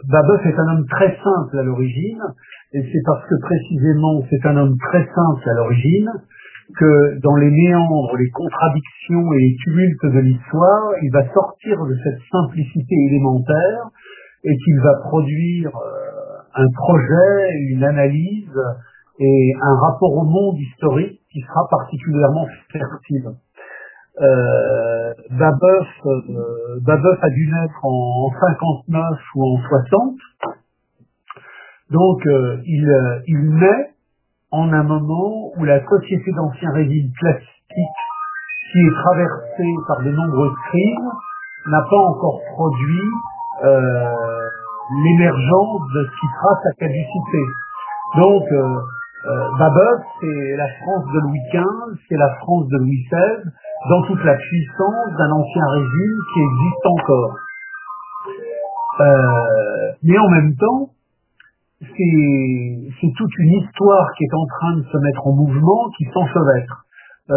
Babeuf est un homme très simple à l'origine, et c'est parce que précisément c'est un homme très simple à l'origine que dans les méandres, les contradictions et les tumultes de l'histoire, il va sortir de cette simplicité élémentaire et qu'il va produire un projet, une analyse et un rapport au monde historique qui sera particulièrement fertile. Babeuf a dû naître en 59 ou en 60, donc il naît en un moment où la société d'Ancien Régime classique, qui est traversée par de nombreuses crises, n'a pas encore produit l'émergence de ce qui sera sa caducité. Donc, Babeuf, c'est la France de Louis XV, c'est la France de Louis XVI, dans toute la puissance d'un ancien régime qui existe encore. Mais en même temps, c'est toute une histoire qui est en train de se mettre en mouvement, qui s'enchevêtre.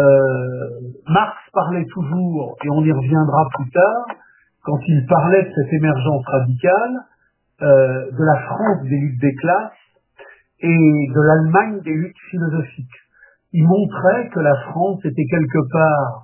Marx parlait toujours, et on y reviendra plus tard, quand il parlait de cette émergence radicale, de la France des luttes des classes et de l'Allemagne des luttes philosophiques. Il montrait que la France était quelque part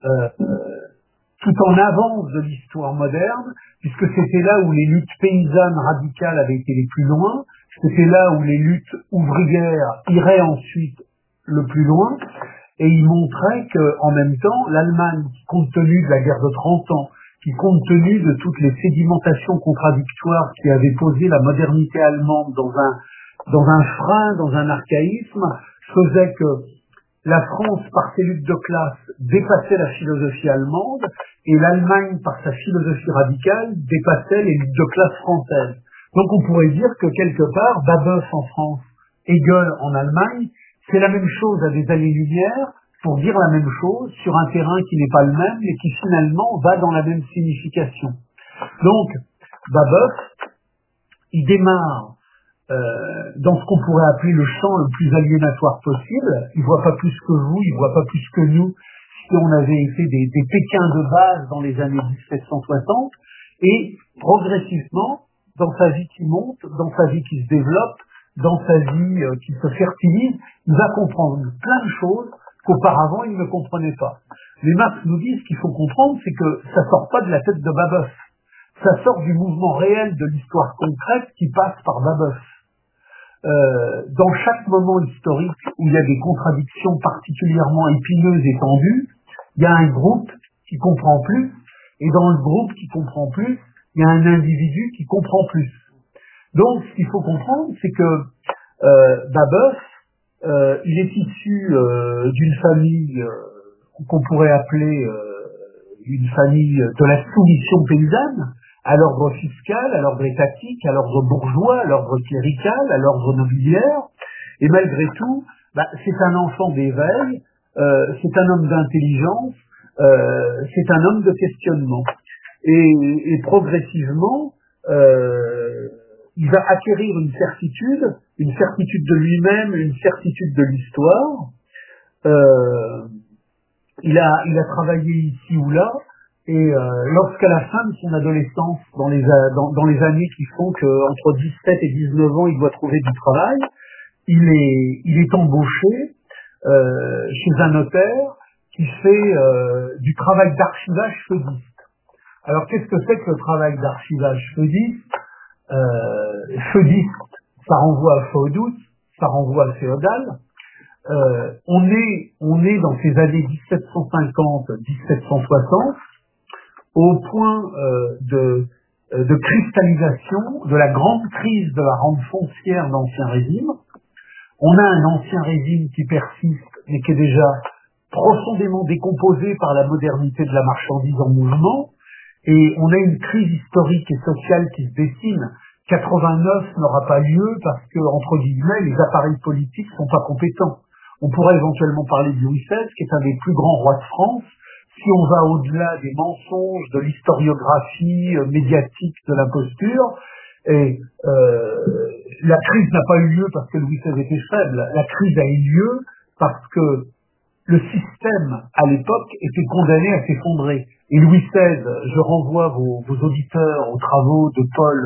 tout en avance de l'histoire moderne, puisque c'était là où les luttes paysannes radicales avaient été les plus loin, c'était là où les luttes ouvrières iraient ensuite le plus loin, et il montrait que, en même temps, l'Allemagne, qui compte tenu de la guerre de 30 ans, qui compte tenu de toutes les sédimentations contradictoires qui avaient posé la modernité allemande dans un frein, dans un archaïsme, faisait que la France, par ses luttes de classe, dépassait la philosophie allemande, et l'Allemagne, par sa philosophie radicale, dépassait les luttes de classe françaises. Donc on pourrait dire que quelque part, Babeuf en France, Hegel en Allemagne, c'est la même chose à des années-lumière pour dire la même chose sur un terrain qui n'est pas le même, mais qui finalement va dans la même signification. Donc, Babeuf, il démarre dans ce qu'on pourrait appeler le champ le plus aliénatoire possible. Il voit pas plus que vous, il voit pas plus que nous, si on avait été des Pékins de base dans les années 1760, et progressivement, dans sa vie qui monte, dans sa vie qui se développe, dans sa vie qui se fertilise, il va comprendre plein de choses qu'auparavant il ne comprenait pas. Les Marx nous disent ce qu'il faut comprendre, c'est que ça sort pas de la tête de Babeuf, ça sort du mouvement réel de l'histoire concrète qui passe par Babeuf. Dans chaque moment historique où il y a des contradictions particulièrement épineuses et tendues, il y a un groupe qui comprend plus, et dans le groupe qui comprend plus, il y a un individu qui comprend plus. Donc, ce qu'il faut comprendre, c'est que Babeuf, il est issu d'une famille qu'on pourrait appeler une famille de la soumission paysanne, à l'ordre fiscal, à l'ordre étatique, à l'ordre bourgeois, à l'ordre clérical, à l'ordre nobiliaire, et malgré tout, c'est un enfant d'éveil, c'est un homme d'intelligence, c'est un homme de questionnement. Et progressivement, il va acquérir une certitude de lui-même, une certitude de l'histoire. Il a travaillé ici ou là, et lorsqu'à la fin de son adolescence, dans les années qui font qu'entre 17 et 19 ans, il doit trouver du travail, il est embauché chez un notaire qui fait du travail d'archivage feudiste. Alors, qu'est-ce que c'est que le travail d'archivage feudiste? Feudiste, ça renvoie à feudus, ça renvoie à féodal. On est dans ces années 1750-1760 au point de cristallisation de la grande crise de la rente foncière d'Ancien Régime. On a un Ancien Régime qui persiste, mais qui est déjà profondément décomposé par la modernité de la marchandise en mouvement, et on a une crise historique et sociale qui se dessine. 89 n'aura pas lieu parce que, entre guillemets, les appareils politiques sont pas compétents. On pourrait éventuellement parler de Louis XVI, qui est un des plus grands rois de France, si on va au-delà des mensonges, de l'historiographie médiatique, de l'imposture. Et la crise n'a pas eu lieu parce que Louis XVI était faible. La crise a eu lieu parce que le système, à l'époque, était condamné à s'effondrer. Et Louis XVI, je renvoie vos auditeurs aux travaux de Paul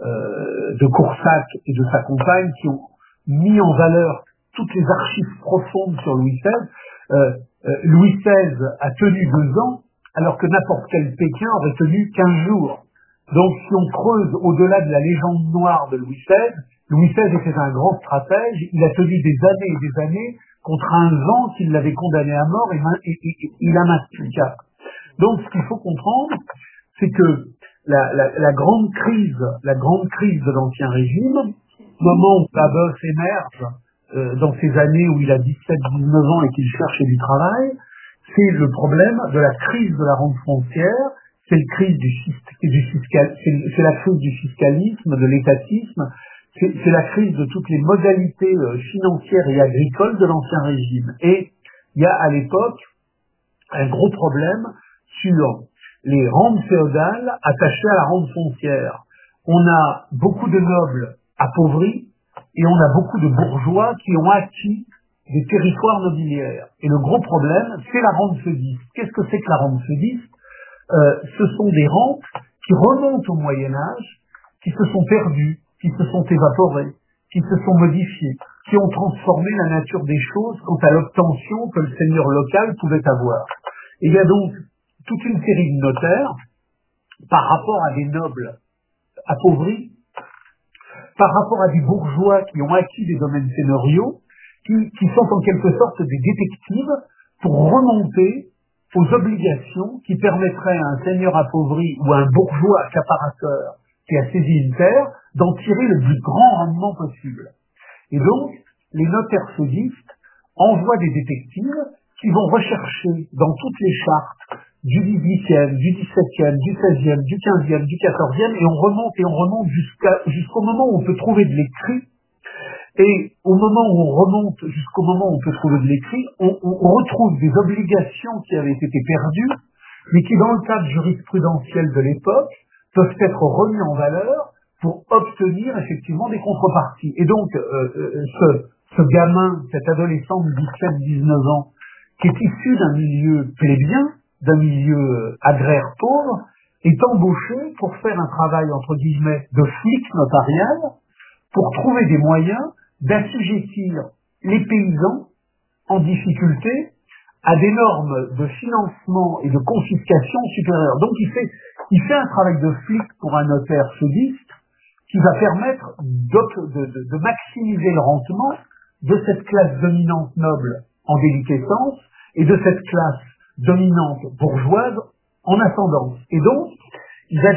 de Coursac et de sa compagne qui ont mis en valeur toutes les archives profondes sur Louis XVI. Louis XVI a tenu 2 ans, alors que n'importe quel Pékin aurait tenu 15 jours. Donc, si on creuse au-delà de la légende noire de Louis XVI était un grand stratège. Il a tenu des années et des années contre un vent qui l'avait condamné à mort et il a maintenu le cap. Donc, ce qu'il faut comprendre, c'est que la grande crise de l'Ancien Régime, au moment où Babeuf émerge, dans ces années où il a 17-19 ans et qu'il cherchait du travail, c'est le problème de la crise de la rente foncière, c'est la crise du fiscalisme, de l'étatisme, c'est la crise de toutes les modalités financières et agricoles de l'Ancien Régime. Et il y a à l'époque un gros problème sur les rentes féodales attachées à la rente foncière. On a beaucoup de nobles appauvris et on a beaucoup de bourgeois qui ont acquis des territoires nobiliaires. Et le gros problème, c'est la rente feudiste. Qu'est-ce que c'est que la rente feudiste? Ce sont des rentes qui remontent au Moyen-Âge, qui se sont perdues, qui se sont évaporées, qui se sont modifiées, qui ont transformé la nature des choses quant à l'obtention que le seigneur local pouvait avoir. Et il y a donc toute une série de notaires, par rapport à des nobles appauvris, par rapport à des bourgeois qui ont acquis des domaines seigneuriaux, qui sont en quelque sorte des détectives pour remonter aux obligations qui permettraient à un seigneur appauvri ou à un bourgeois accaparateur qui a saisi une terre d'en tirer le plus grand rendement possible. Et donc, les notaires feudistes envoient des détectives qui vont rechercher dans toutes les chartes du 18e, du 17e, du 16e, du 15e, du 14e, et on remonte jusqu'au moment où on peut trouver de l'écrit. Et au moment où on remonte jusqu'au moment où on peut trouver de l'écrit, on retrouve des obligations qui avaient été perdues, mais qui, dans le cadre jurisprudentiel de l'époque, peuvent être remis en valeur pour obtenir effectivement des contreparties. Et donc, ce gamin, cet adolescent de 17-19 ans, qui est issu d'un milieu plébien, d'un milieu agraire pauvre, est embauché pour faire un travail, entre guillemets, de flic notarial, pour trouver des moyens d'assujettir les paysans en difficulté à des normes de financement et de confiscation supérieures. Donc il fait un travail de flic pour un notaire feudiste qui va permettre de maximiser le rendement de cette classe dominante noble en déliquescence et de cette classe dominante bourgeoise en ascendance. Et donc, il va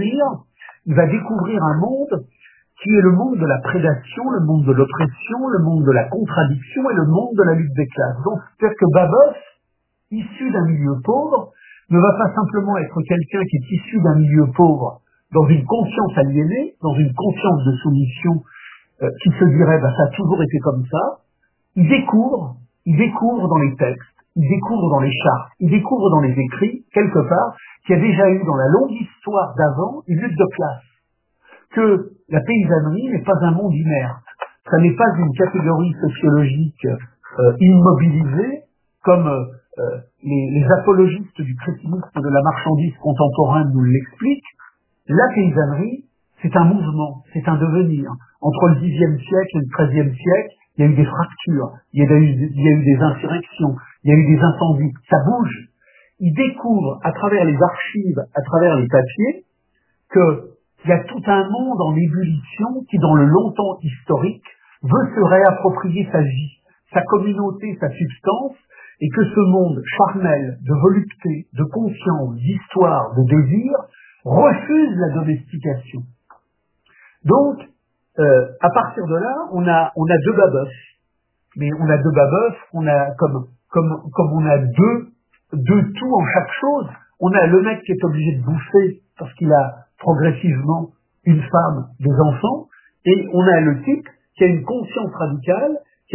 découvrir un monde qui est le monde de la prédation, le monde de l'oppression, le monde de la contradiction et le monde de la lutte des classes. Donc, c'est-à-dire que Babeuf, issu d'un milieu pauvre, ne va pas simplement être quelqu'un qui est issu d'un milieu pauvre dans une conscience aliénée, dans une conscience de soumission qui se dirait ça a toujours été comme ça. Il découvre dans les textes, il découvre dans les chartes, il découvre dans les écrits, quelque part, qu'il y a déjà eu dans la longue histoire d'avant une lutte de classe. Que la paysannerie n'est pas un monde inerte. Ça n'est pas une catégorie sociologique immobilisée comme les apologistes du crétinisme de la marchandise contemporaine nous l'expliquent. La paysannerie, c'est un mouvement, c'est un devenir. Entre le Xe siècle et le XIIIe siècle, il y a eu des fractures, il y a eu des insurrections, il y a eu des incendies, ça bouge. Il découvre à travers les archives, à travers les papiers, qu'il y a tout un monde en ébullition qui, dans le long temps historique, veut se réapproprier sa vie, sa communauté, sa substance, et que ce monde charnel de volupté, de conscience, d'histoire, de désir, refuse la domestication. Donc, à partir de là, on a deux Babeuf. Mais on a deux Babeuf, on a comme on a deux tout en chaque chose. On a le mec qui est obligé de bouffer parce qu'il a progressivement une femme, des enfants, et on a le type qui a une conscience radicale, qui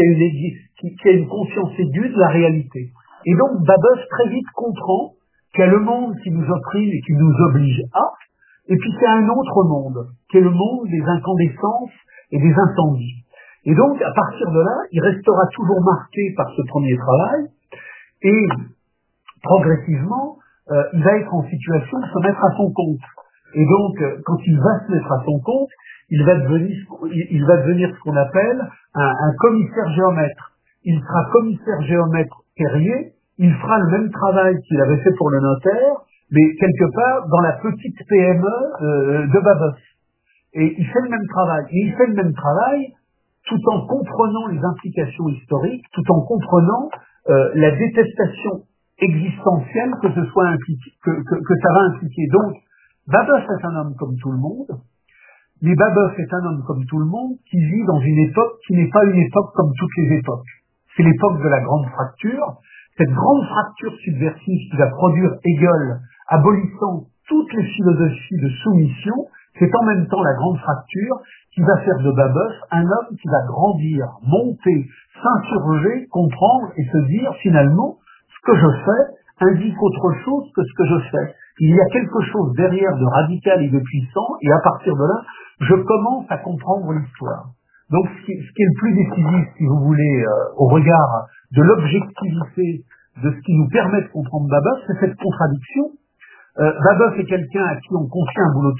a une conscience aiguë de la réalité. Et donc Babeuf très vite comprend qu'il y a le monde qui nous opprime et qui nous oblige à, et puis qu'il y a un autre monde, qui est le monde des incandescences et des incendies. Et donc, à partir de là, il restera toujours marqué par ce premier travail, et progressivement, il va être en situation de se mettre à son compte. Et donc, quand il va se mettre à son compte, il va devenir ce qu'on appelle un commissaire géomètre. Il sera commissaire géomètre terrier, il fera le même travail qu'il avait fait pour le notaire, mais quelque part dans la petite PME de Babos. Et il fait le même travail. Et il fait le même travail tout en comprenant les implications historiques, tout en comprenant la détestation existentielle que ce soit impliqué, que ça va impliquer. Donc, Babos est un homme comme tout le monde, mais Babos est un homme comme tout le monde qui vit dans une époque qui n'est pas une époque comme toutes les époques. C'est l'époque de la grande fracture, cette grande fracture subversive qui va produire Hegel, abolissant toutes les philosophies de soumission, c'est en même temps la grande fracture qui va faire de Babos un homme qui va grandir, monter, s'insurger, comprendre et se dire finalement ce que je fais indique autre chose que ce que je fais. Il y a quelque chose derrière de radical et de puissant, et à partir de là, je commence à comprendre l'histoire. Donc ce qui est le plus décisif, si vous voulez, au regard de l'objectivité de ce qui nous permet de comprendre Babos, c'est cette contradiction. Babos est quelqu'un à qui on confie un boulot de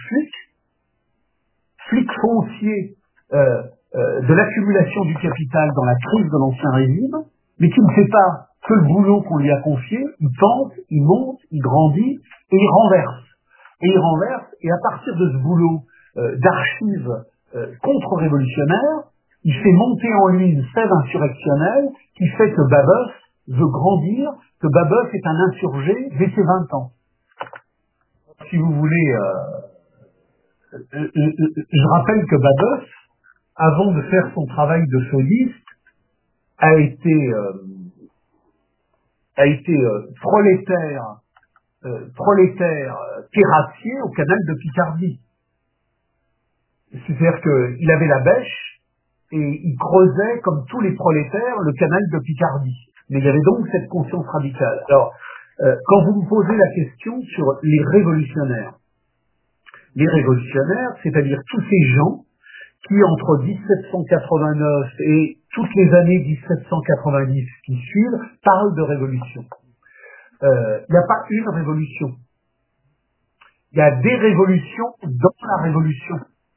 flic foncier de l'accumulation du capital dans la crise de l'Ancien Régime, mais qui ne fait pas que le boulot qu'on lui a confié, il tente, il monte, il grandit, et il renverse. Et à partir de ce boulot d'archives contre-révolutionnaire, il fait monter en lui une sève insurrectionnelle qui fait que Babos veut grandir, que Babos est un insurgé dès ses 20 ans. Si vous voulez, je rappelle que Babos, avant de faire son travail de sodiste, a été prolétaire terrassier au canal de Picardie. C'est-à-dire qu'il avait la bêche et il creusait, comme tous les prolétaires, le canal de Picardie. Mais il y avait donc cette conscience radicale. Alors, quand vous me posez la question sur les révolutionnaires, c'est-à-dire tous ces gens qui, entre 1789 et toutes les années 1790 qui suivent, parlent de révolution. Il n'y a pas une révolution. Il y a des révolutions dans la révolution.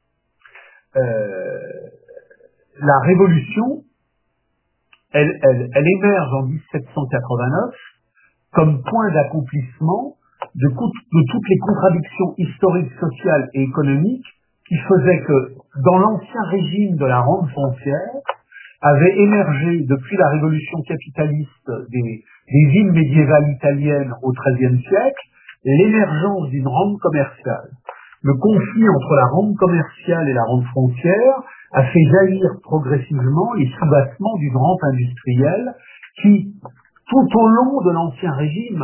La révolution, elle émerge en 1789 comme point d'accomplissement de toutes les contradictions historiques, sociales et économiques qui faisaient que, dans l'ancien régime de la rente foncière, avait émergé depuis la révolution capitaliste des villes médiévales italiennes au XIIIe siècle, l'émergence d'une rente commerciale. Le conflit entre la rente commerciale et la rente foncière a fait jaillir progressivement les soubassements d'une rente industrielle qui, tout au long de l'ancien régime,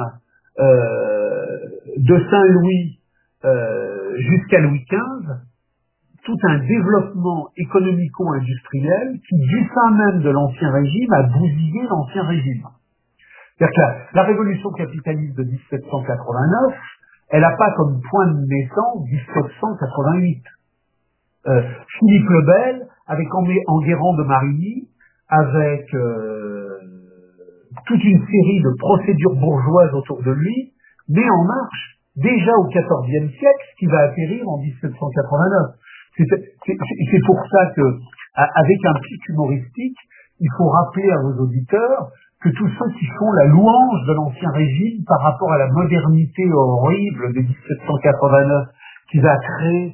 de Saint-Louis jusqu'à Louis XV, tout un développement économico-industriel qui, du sein même de l'Ancien Régime, a bousillé l'Ancien Régime. C'est-à-dire que la révolution capitaliste de 1789, elle n'a pas comme point de naissance 1788. Philippe le Bel, avec Enguerrand de Marigny, avec toute une série de procédures bourgeoises autour de lui, met en marche, déjà au XIVe siècle, ce qui va atterrir en 1789. C'est pour ça que, avec un pic humoristique, il faut rappeler à vos auditeurs que tous ceux qui font la louange de l'Ancien Régime par rapport à la modernité horrible de 1789 qui va créer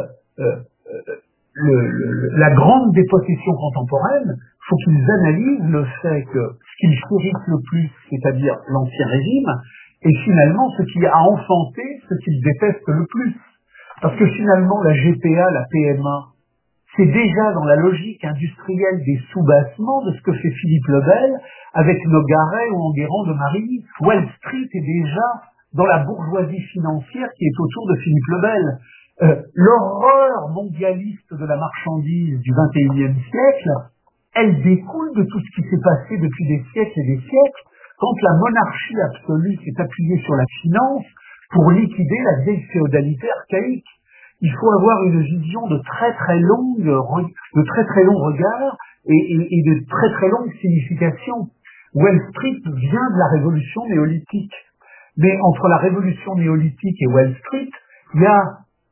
la grande dépossession contemporaine, faut qu'ils analysent le fait que ce qu'ils chérissent le plus, c'est-à-dire l'Ancien Régime, est finalement ce qui a enfanté ce qu'ils détestent le plus. Parce que finalement, la GPA, la PMA, c'est déjà dans la logique industrielle des soubassements de ce que fait Philippe le Bel avec Nogaret ou Enguerrand de Marigny. Wall Street est déjà dans la bourgeoisie financière qui est autour de Philippe le Bel. L'horreur mondialiste de la marchandise du XXIe siècle, elle découle de tout ce qui s'est passé depuis des siècles et des siècles, quand la monarchie absolue s'est appuyée sur la finance pour liquider la vieille féodalité archaïque. Il faut avoir une vision de très très longs regards et de très très longues significations. Wall Street vient de la révolution néolithique. Mais entre la révolution néolithique et Wall Street, il y a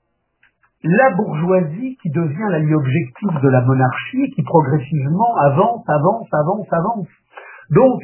la bourgeoisie qui devient l'allié objectif de la monarchie et qui progressivement avance. Donc,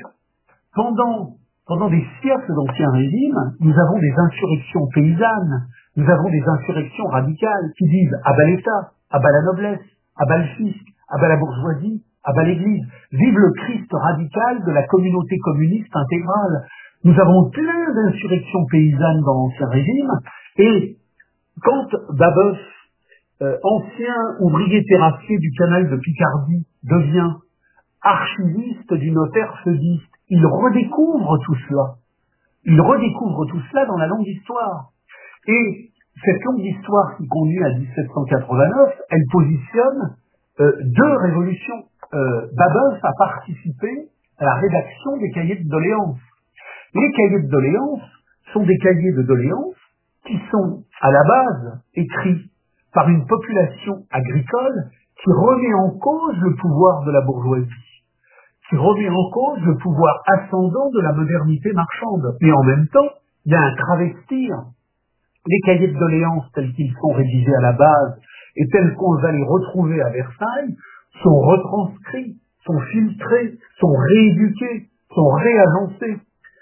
pendant des siècles d'Ancien Régime, nous avons des insurrections paysannes, nous avons des insurrections radicales qui disent « à bas l'État, à bas la noblesse, à bas le fisc, à bas la bourgeoisie, à bas l'Église, vive le Christ radical de la communauté communiste intégrale ». Nous avons plein d'insurrections paysannes dans l'Ancien Régime, et quand Babeuf, ancien ouvrier terrassier du canal de Picardie, devient archiviste du notaire feudiste, il redécouvre tout cela. Il redécouvre tout cela dans la longue histoire. Et cette longue histoire qui conduit à 1789, elle positionne deux révolutions. Babeuf a participé à la rédaction des cahiers de doléances. Les cahiers de doléances sont des cahiers de doléances qui sont à la base écrits par une population agricole qui remet en cause le pouvoir de la bourgeoisie, qui remet en cause le pouvoir ascendant de la modernité marchande. Et en même temps, il y a un travestir. Les cahiers de doléances tels qu'ils sont rédigés à la base et tels qu'on va les retrouver à Versailles sont retranscrits, sont filtrés, sont rééduqués, sont réagencés.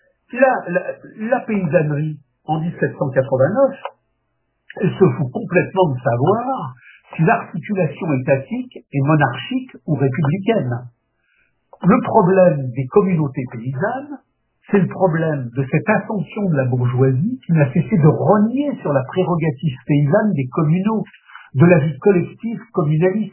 La paysannerie, en 1789, elle se fout complètement de savoir si l'articulation étatique est monarchique ou républicaine. Le problème des communautés paysannes, c'est le problème de cette ascension de la bourgeoisie qui n'a cessé de rogner sur la prérogative paysanne des communaux, de la vie collective communaliste.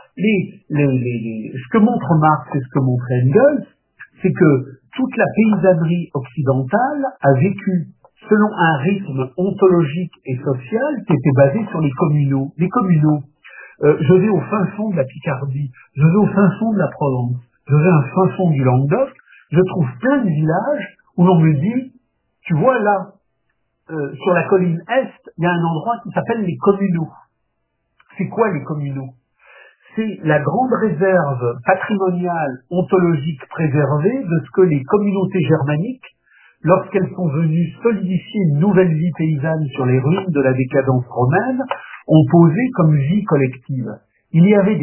Ce que montre Marx et ce que montre Engels, c'est que toute la paysannerie occidentale a vécu selon un rythme ontologique et social qui était basé sur les communaux. Les communaux, je vais au fin fond de la Picardie, je vais au fin fond de la Provence, je vais au fin fond du Languedoc, je trouve plein de villages où l'on me dit, tu vois là, sur la colline Est, il y a un endroit qui s'appelle les communaux. C'est quoi les communaux? C'est la grande réserve patrimoniale, ontologique préservée de ce que les communautés germaniques, lorsqu'elles sont venues solidifier une nouvelle vie paysanne sur les ruines de la décadence romaine, ont posé comme vie collective. Il y avait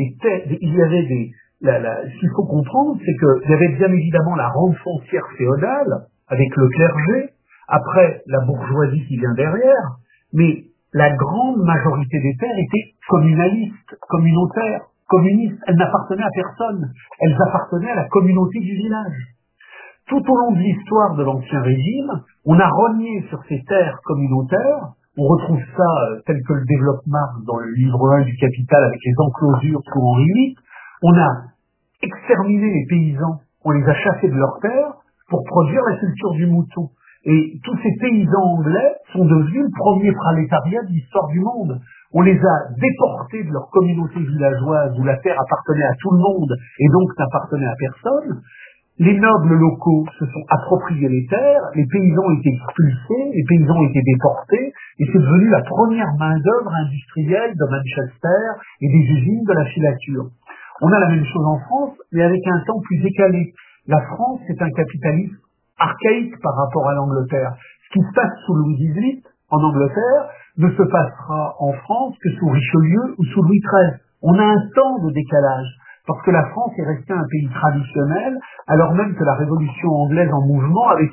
ce qu'il faut comprendre, c'est qu'il y avait bien évidemment la rente foncière féodale, avec le clergé, après la bourgeoisie qui vient derrière, mais la grande majorité des terres étaient communalistes, communautaires, communistes. Elles n'appartenaient à personne. Elles appartenaient à la communauté du village. Tout au long de l'histoire de l'Ancien Régime, on a rogné sur ces terres communautaires. On retrouve ça tel que le développe Marx dans le livre 1 du Capital avec les enclosures sous Henri VIII. On a exterminé les paysans, on les a chassés de leurs terres pour produire la culture du mouton. Et tous ces paysans anglais sont devenus le premier prolétariat de l'histoire du monde. On les a déportés de leur communauté villageoise où la terre appartenait à tout le monde et donc n'appartenait à personne. Les nobles locaux se sont appropriés les terres, les paysans ont été expulsés, les paysans ont été déportés, et c'est devenu la première main-d'œuvre industrielle de Manchester et des usines de la filature. On a la même chose en France, mais avec un temps plus décalé. La France, c'est un capitalisme archaïque par rapport à l'Angleterre. Ce qui se passe sous Louis XVIII, en Angleterre, ne se passera en France que sous Richelieu ou sous Louis XIII. On a un temps de décalage, parce que la France est restée un pays traditionnel, alors même que la révolution anglaise en mouvement avait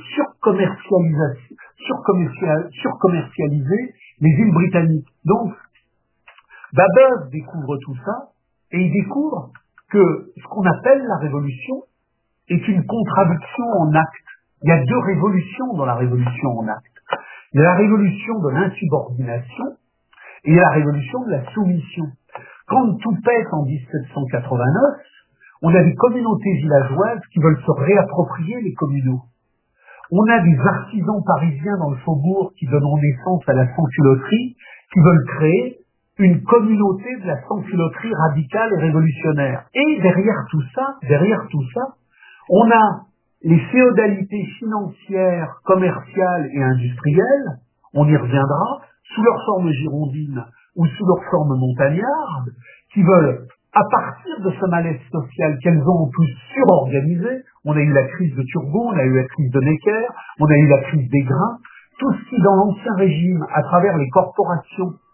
surcommercialisé les îles britanniques. Donc, Babeuf découvre tout ça, et il découvre que ce qu'on appelle la révolution est une contradiction en acte. Il y a deux révolutions dans la révolution en acte. Il y a la révolution de l'insubordination et il y a la révolution de la soumission. Quand tout pète en 1789, on a des communautés villageoises qui veulent se réapproprier les communaux. On a des artisans parisiens dans le faubourg qui donnent naissance à la sans-culoterie, qui veulent créer une communauté de la sans-culoterie radicale et révolutionnaire. Et derrière tout ça, on a les féodalités financières, commerciales et industrielles, on y reviendra, sous leur forme girondine ou sous leur forme montagnarde, qui veulent, à partir de ce malaise social qu'elles ont en plus surorganisé, on a eu la crise de Turgot, on a eu la crise de Necker, on a eu la crise des grains, tout ce qui dans l'Ancien Régime, à travers les corporations,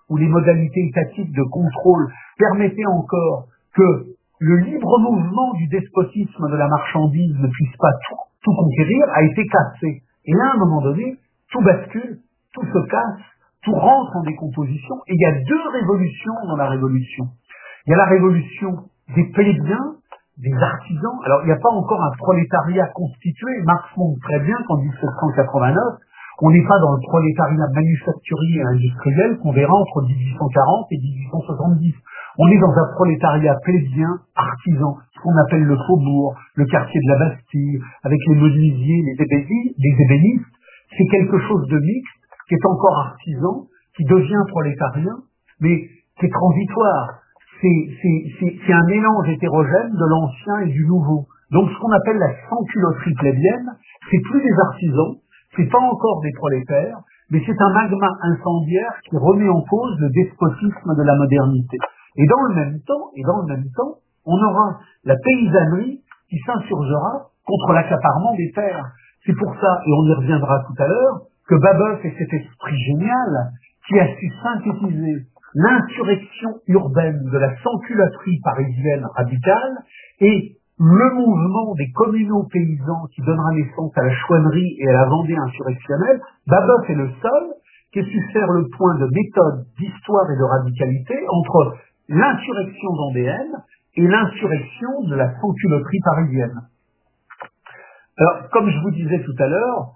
où les modalités étatiques de contrôle permettaient encore que le libre mouvement du despotisme de la marchandise ne puisse pas tout conquérir, a été cassé. Et là, à un moment donné, tout bascule, tout se casse, tout rentre en décomposition, et il y a deux révolutions dans la révolution. Il y a la révolution des plébéiens, des artisans. Alors, il n'y a pas encore un prolétariat constitué. Marx montre très bien qu'en 1789, on n'est pas dans le prolétariat manufacturier et industriel qu'on verra entre 1840 et 1870. On est dans un prolétariat plébéien, artisan, ce qu'on appelle le faubourg, le quartier de la Bastille, avec les menuisiers, les ébénistes. C'est quelque chose de mixte, qui est encore artisan, qui devient prolétarien, mais qui est transitoire. C'est un mélange hétérogène de l'ancien et du nouveau. Donc ce qu'on appelle la sans-culotterie plébéienne, c'est plus des artisans, c'est pas encore des prolétaires, mais c'est un magma incendiaire qui remet en cause le despotisme de la modernité. Et dans le même temps, on aura la paysannerie qui s'insurgera contre l'accaparement des terres. C'est pour ça, et on y reviendra tout à l'heure, que Babeuf est cet esprit génial qui a su synthétiser l'insurrection urbaine de la sans-culotterie parisienne radicale et le mouvement des communaux paysans qui donnera naissance à la chouannerie et à la Vendée insurrectionnelle. Babeuf est le seul qui ait su faire le point de méthode, d'histoire et de radicalité entre l'insurrection vendéenne et l'insurrection de la sans-culotterie parisienne. Alors, comme je vous disais tout à l'heure,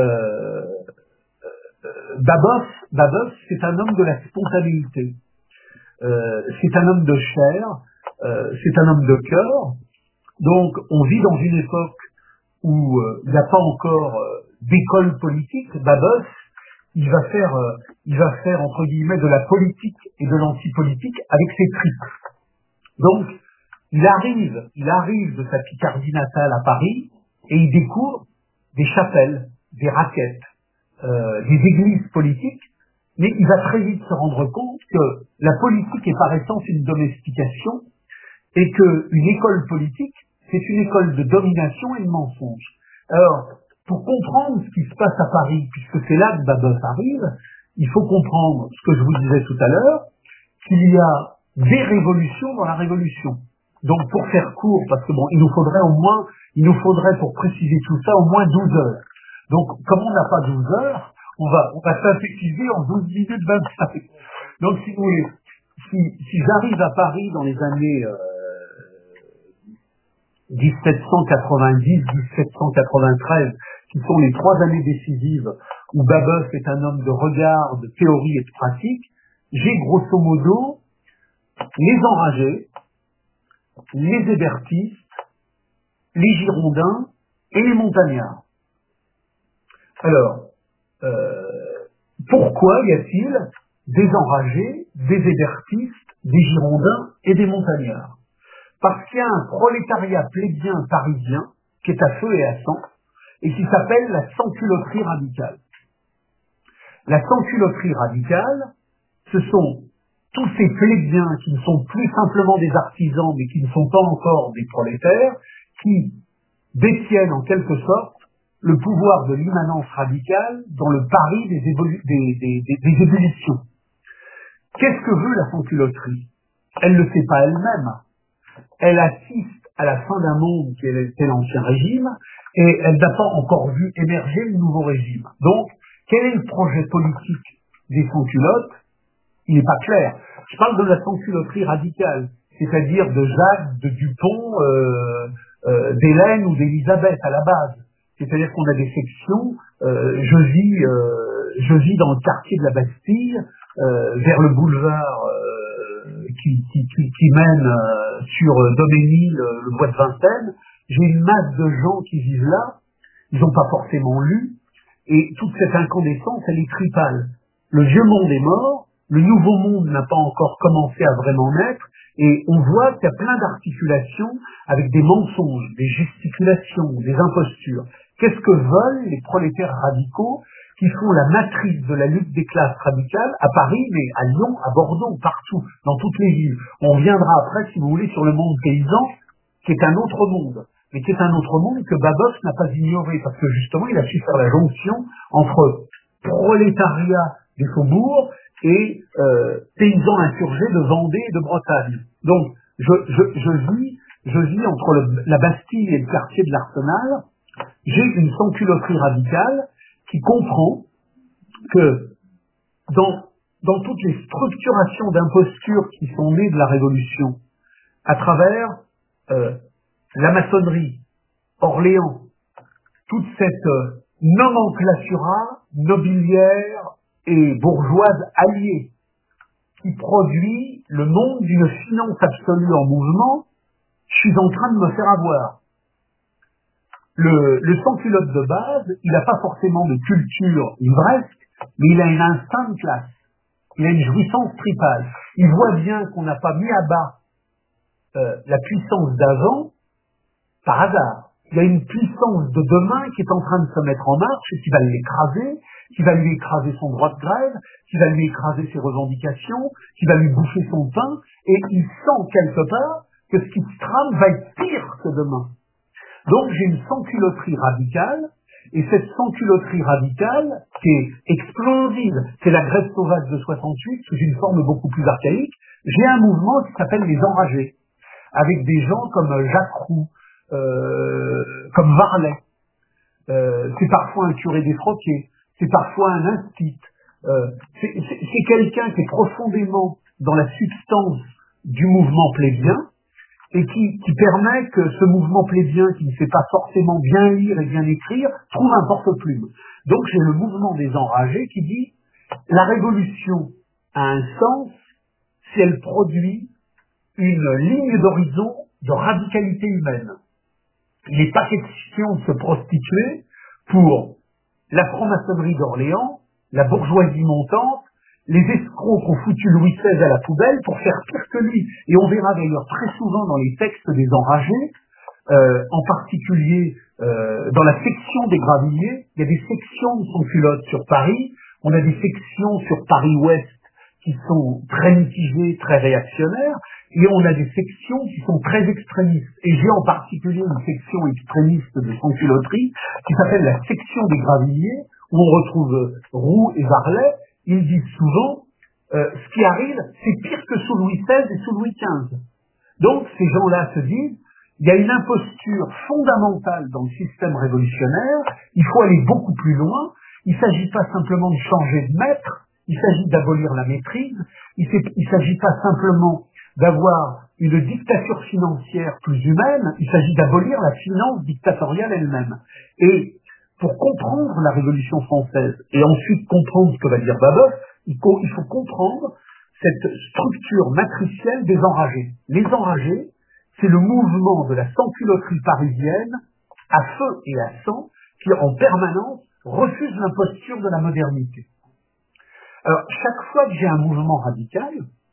Babeuf, c'est un homme de la spontanéité. C'est un homme de chair, c'est un homme de cœur. Donc, on vit dans une époque où il n'y a pas encore d'école politique. Babeuf, il va faire entre guillemets de la politique et de l'antipolitique avec ses tripes. Donc, il arrive de sa Picardie natale à Paris et il découvre des chapelles, des raquettes, des églises politiques, mais il va très vite se rendre compte que la politique est par essence une domestication et qu'une école politique, c'est une école de domination et de mensonge. Alors, pour comprendre ce qui se passe à Paris, puisque c'est là que Babeuf arrive, il faut comprendre ce que je vous disais tout à l'heure, qu'il y a des révolutions dans la révolution. Donc, pour faire court, parce que bon, il nous faudrait pour préciser tout ça au moins 12 heures. Donc, comme on n'a pas 12 heures, on va synthétiser en 12 minutes 25. Donc, si vous voulez, si j'arrive à Paris dans les années 1790, 1793, qui sont les 3 années décisives où Babeuf est un homme de regard, de théorie et de pratique, j'ai grosso modo les enragés, les hébertistes, les girondins et les montagnards. Alors, pourquoi y a-t-il des enragés, des hébertistes, des girondins et des montagnards? Parce qu'il y a un prolétariat plébéien parisien qui est à feu et à sang et qui s'appelle la sans-culotterie radicale. La sans-culotterie radicale, ce sont tous ces plébéiens qui ne sont plus simplement des artisans mais qui ne sont pas encore des prolétaires, qui détiennent en quelque sorte le pouvoir de l'immanence radicale dans le Paris des ébullitions. Qu'est-ce que veut la sans-culotterie? Elle ne le sait pas elle-même. Elle assiste à la fin d'un monde qui était l'Ancien Régime et elle n'a pas encore vu émerger le nouveau régime. Donc, quel est le projet politique des sans-culottes? Il n'est pas clair. Je parle de la sans-culotterie radicale, c'est-à-dire de Jacques, de Dupont, d'Hélène ou d'Élisabeth à la base. C'est-à-dire qu'on a des sections, je vis dans le quartier de la Bastille, vers le boulevard qui mène sur Doménil, le bois de Vincennes. J'ai une masse de gens qui vivent là, ils n'ont pas forcément lu, et toute cette incandescence, elle est tripale. Le vieux monde est mort, le nouveau monde n'a pas encore commencé à vraiment naître, et on voit qu'il y a plein d'articulations avec des mensonges, des gesticulations, des impostures. Qu'est-ce que veulent les prolétaires radicaux qui font la matrice de la lutte des classes radicales à Paris, mais à Lyon, à Bordeaux, partout, dans toutes les villes? On viendra après, si vous voulez, sur le monde paysan, qui est un autre monde, mais qui est un autre monde que Babeuf n'a pas ignoré, parce que justement, il a su faire la jonction entre prolétariat des faubourgs, et paysans insurgés de Vendée et de Bretagne. Donc, je vis entre la Bastille et le quartier de l'Arsenal. J'ai une sans-culotterie radicale qui comprend que dans toutes les structurations d'imposture qui sont nées de la Révolution, à travers la maçonnerie, Orléans, toute cette nomenclatura nobiliaire et bourgeoise alliée qui produit le monde d'une finance absolue en mouvement, je suis en train de me faire avoir. Le sans-culotte de base, il n'a pas forcément de culture livresque, mais il a un instinct de classe. Il a une jouissance tripale. Il voit bien qu'on n'a pas mis à bas la puissance d'avant par hasard. Il y a une puissance de demain qui est en train de se mettre en marche et qui va l'écraser, qui va lui écraser son droit de grève, qui va lui écraser ses revendications, qui va lui bouffer son pain, et il sent quelque part que ce qui se trame va être pire que demain. Donc j'ai une sans-culotterie radicale, et cette sans-culotterie radicale, qui est explosive, c'est la grève sauvage de 68, sous une forme beaucoup plus archaïque, j'ai un mouvement qui s'appelle les enragés, avec des gens comme Jacques Roux, comme Varlet, c'est parfois un curé défroqué, c'est parfois un instit, c'est quelqu'un qui est profondément dans la substance du mouvement plébien, et qui permet que ce mouvement plébien, qui ne sait pas forcément bien lire et bien écrire, trouve un porte-plume. Donc j'ai le mouvement des enragés qui dit la révolution a un sens si elle produit une ligne d'horizon de radicalité humaine. Il n'est pas question de se prostituer pour la franc-maçonnerie d'Orléans, la bourgeoisie montante, les escrocs qui ont foutu Louis XVI à la poubelle pour faire pire que lui. Et on verra d'ailleurs très souvent dans les textes des enragés, en particulier dans la section des Gravilliers, il y a des sections de sans-culottes sur Paris, on a des sections sur Paris-Ouest qui sont très mitigées, très réactionnaires, et on a des sections qui sont très extrémistes. Et j'ai en particulier une section extrémiste de sans-culotterie qui s'appelle la section des Gravilliers, où on retrouve Roux et Varlet. Ils disent souvent, ce qui arrive, c'est pire que sous Louis XVI et sous Louis XV. Donc ces gens-là se disent, il y a une imposture fondamentale dans le système révolutionnaire, il faut aller beaucoup plus loin, il ne s'agit pas simplement de changer de maître, il s'agit d'abolir la maîtrise, il ne s'agit pas simplement d'avoir une dictature financière plus humaine, il s'agit d'abolir la finance dictatoriale elle-même. Et pour comprendre la Révolution française et ensuite comprendre ce que va dire Babeuf, il faut comprendre cette structure matricielle des enragés. Les enragés, c'est le mouvement de la sans-culotterie parisienne à feu et à sang qui en permanence refuse l'imposture de la modernité. Alors, chaque fois que j'ai un mouvement radical,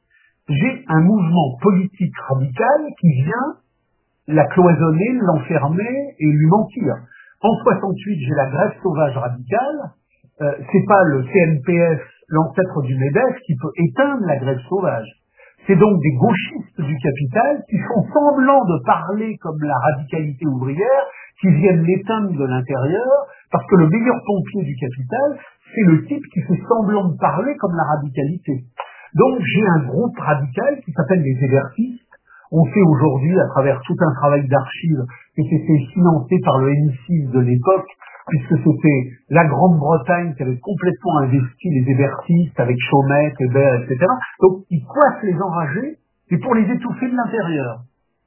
j'ai un mouvement politique radical qui vient la cloisonner, l'enfermer et lui mentir. En 68, j'ai la grève sauvage radicale. C'est pas le CNPF, l'ancêtre du MEDEF, qui peut éteindre la grève sauvage. C'est donc des gauchistes du capital qui font semblant de parler comme la radicalité ouvrière, qui viennent l'éteindre de l'intérieur, parce que le meilleur pompier du capital, c'est le type qui fait semblant de parler comme la radicalité. Donc j'ai un groupe radical qui s'appelle les Hébertistes. On sait aujourd'hui, à travers tout un travail d'archives, que c'était financé par le M6 de l'époque, puisque c'était la Grande-Bretagne qui avait complètement investi les Hébertistes avec Chaumette, Hébert, etc. Donc ils coiffent les enragés, et pour les étouffer de l'intérieur.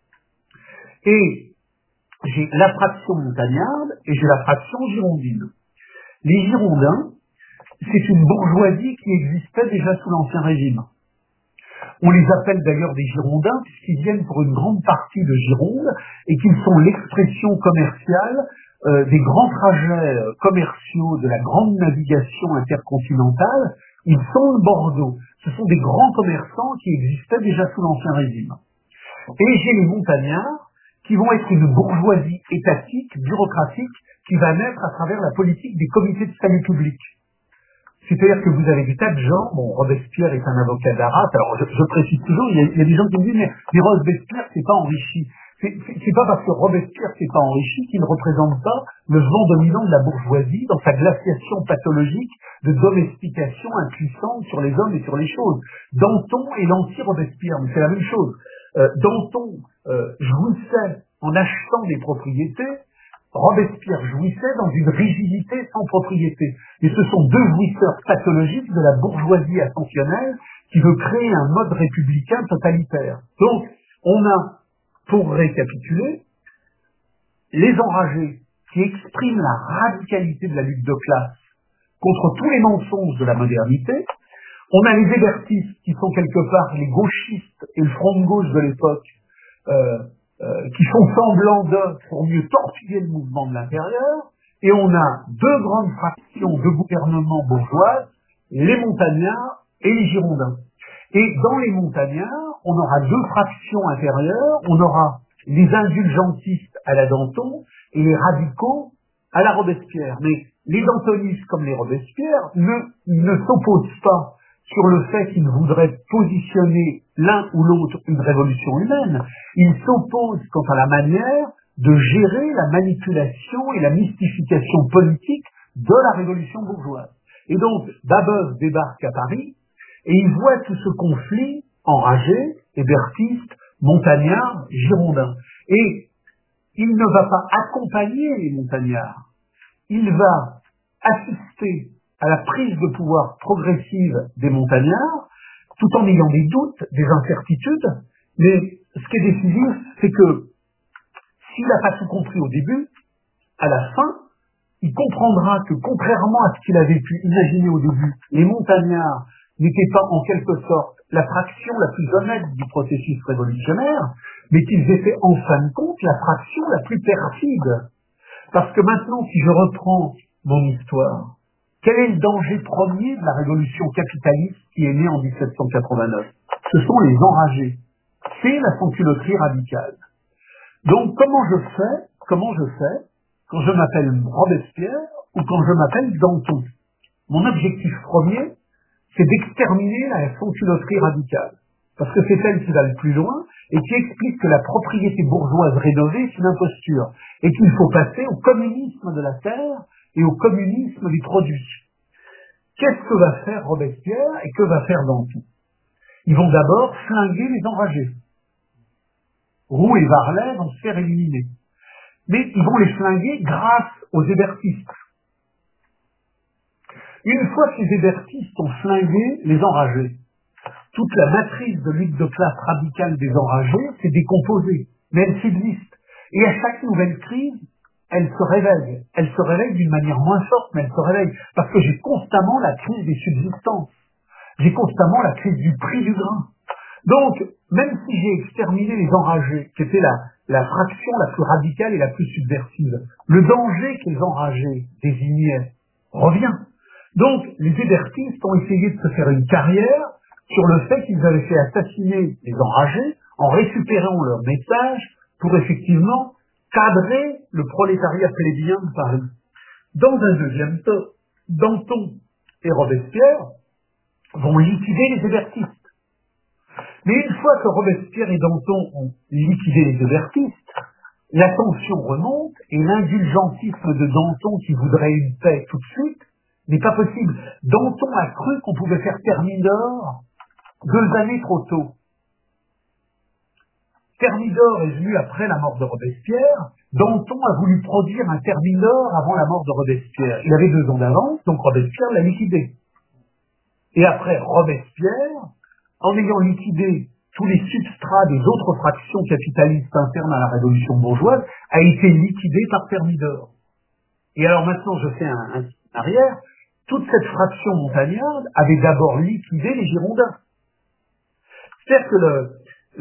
Et j'ai la fraction montagnarde et j'ai la fraction girondine. Les Girondins, c'est une bourgeoisie qui existait déjà sous l'Ancien Régime. On les appelle d'ailleurs des Girondins puisqu'ils viennent pour une grande partie de Gironde et qu'ils sont l'expression commerciale des grands trajets commerciaux de la grande navigation intercontinentale. Ils sont de Bordeaux. Ce sont des grands commerçants qui existaient déjà sous l'Ancien Régime. Et j'ai les montagnards qui vont être une bourgeoisie étatique, bureaucratique, qui va naître à travers la politique des comités de salut public. C'est-à-dire que vous avez des tas de gens, bon, Robespierre est un avocat d'Arras, alors je précise toujours, il y a des gens qui me disent, mais Robespierre s'est pas enrichi. C'est pas parce que Robespierre s'est pas enrichi qu'il ne représente pas le vent dominant de la bourgeoisie dans sa glaciation pathologique de domestication impuissante sur les hommes et sur les choses. Danton est l'anti-Robespierre, mais c'est la même chose. Danton jouissait en achetant des propriétés, Robespierre jouissait dans une rigidité sans propriété. Et ce sont deux jouisseurs pathologiques de la bourgeoisie ascensionnelle qui veut créer un mode républicain totalitaire. Donc, on a, pour récapituler, les enragés qui expriment la radicalité de la lutte de classe contre tous les mensonges de la modernité. On a les hébertistes qui sont quelque part les gauchistes et le front de gauche de l'époque, qui font semblant d'eux pour mieux torpiller le mouvement de l'intérieur. Et on a deux grandes fractions de gouvernement bourgeoises, les montagnards et les girondins. Et dans les montagnards, on aura deux fractions intérieures, on aura les indulgentistes à la Danton et les radicaux à la Robespierre. Mais les dantonistes comme les Robespierre ne s'opposent pas sur le fait qu'ils voudraient positionner l'un ou l'autre une révolution humaine. Ils s'opposent quant à la manière de gérer la manipulation et la mystification politique de la révolution bourgeoise. Et donc, Babeuf débarque à Paris et il voit tout ce conflit enragé, hébertiste, montagnard, girondin. Et il ne va pas accompagner les montagnards, il va assister à la prise de pouvoir progressive des montagnards, tout en ayant des doutes, des incertitudes, mais ce qui est décisif, c'est que s'il n'a pas tout compris au début, à la fin, il comprendra que contrairement à ce qu'il avait pu imaginer au début, les montagnards n'étaient pas en quelque sorte la fraction la plus honnête du processus révolutionnaire, mais qu'ils étaient en fin de compte la fraction la plus perfide. Parce que maintenant, si je reprends mon histoire, quel est le danger premier de la révolution capitaliste qui est née en 1789? Ce sont les enragés. C'est la sans-culotterie radicale. Donc, comment je fais quand je m'appelle Robespierre ou quand je m'appelle Danton? Mon objectif premier, c'est d'exterminer la sans-culotterie radicale. Parce que c'est elle qui va le plus loin et qui explique que la propriété bourgeoise rénovée est une imposture et qu'il faut passer au communisme de la terre et au communisme des produits. Qu'est-ce que va faire Robespierre et que va faire Danton? Ils vont d'abord flinguer les enragés. Roux et Varlet vont se faire éliminer. Mais ils vont les flinguer grâce aux hébertistes. Une fois que les hébertistes ont flingué les enragés, toute la matrice de lutte de classe radicale des enragés s'est décomposée, mais elle subsiste. Et à chaque nouvelle crise, elle se réveille. Elle se réveille d'une manière moins forte, mais elle se réveille. Parce que j'ai constamment la crise des subsistances. J'ai constamment la crise du prix du grain. Donc, même si j'ai exterminé les enragés, qui était la fraction la plus radicale et la plus subversive, le danger que les enragés désignaient revient. Donc, les hébertistes ont essayé de se faire une carrière sur le fait qu'ils avaient fait assassiner les enragés en récupérant leur message pour effectivement cadrer le prolétariat plébéien de Paris. Dans un deuxième temps, Danton et Robespierre vont liquider les hébertistes. Mais une fois que Robespierre et Danton ont liquidé les hébertistes, la tension remonte et l'indulgentisme de Danton qui voudrait une paix tout de suite n'est pas possible. Danton a cru qu'on pouvait faire Thermidor 2 années trop tôt. Thermidor est venu après la mort de Robespierre. Danton a voulu produire un Thermidor avant la mort de Robespierre. Il avait 2 ans d'avance, donc Robespierre l'a liquidé. Et après, Robespierre, en ayant liquidé tous les substrats des autres fractions capitalistes internes à la révolution bourgeoise, a été liquidé par Thermidor. Et alors maintenant, je fais un arrière. Toute cette fraction montagnarde avait d'abord liquidé les Girondins. C'est-à-dire que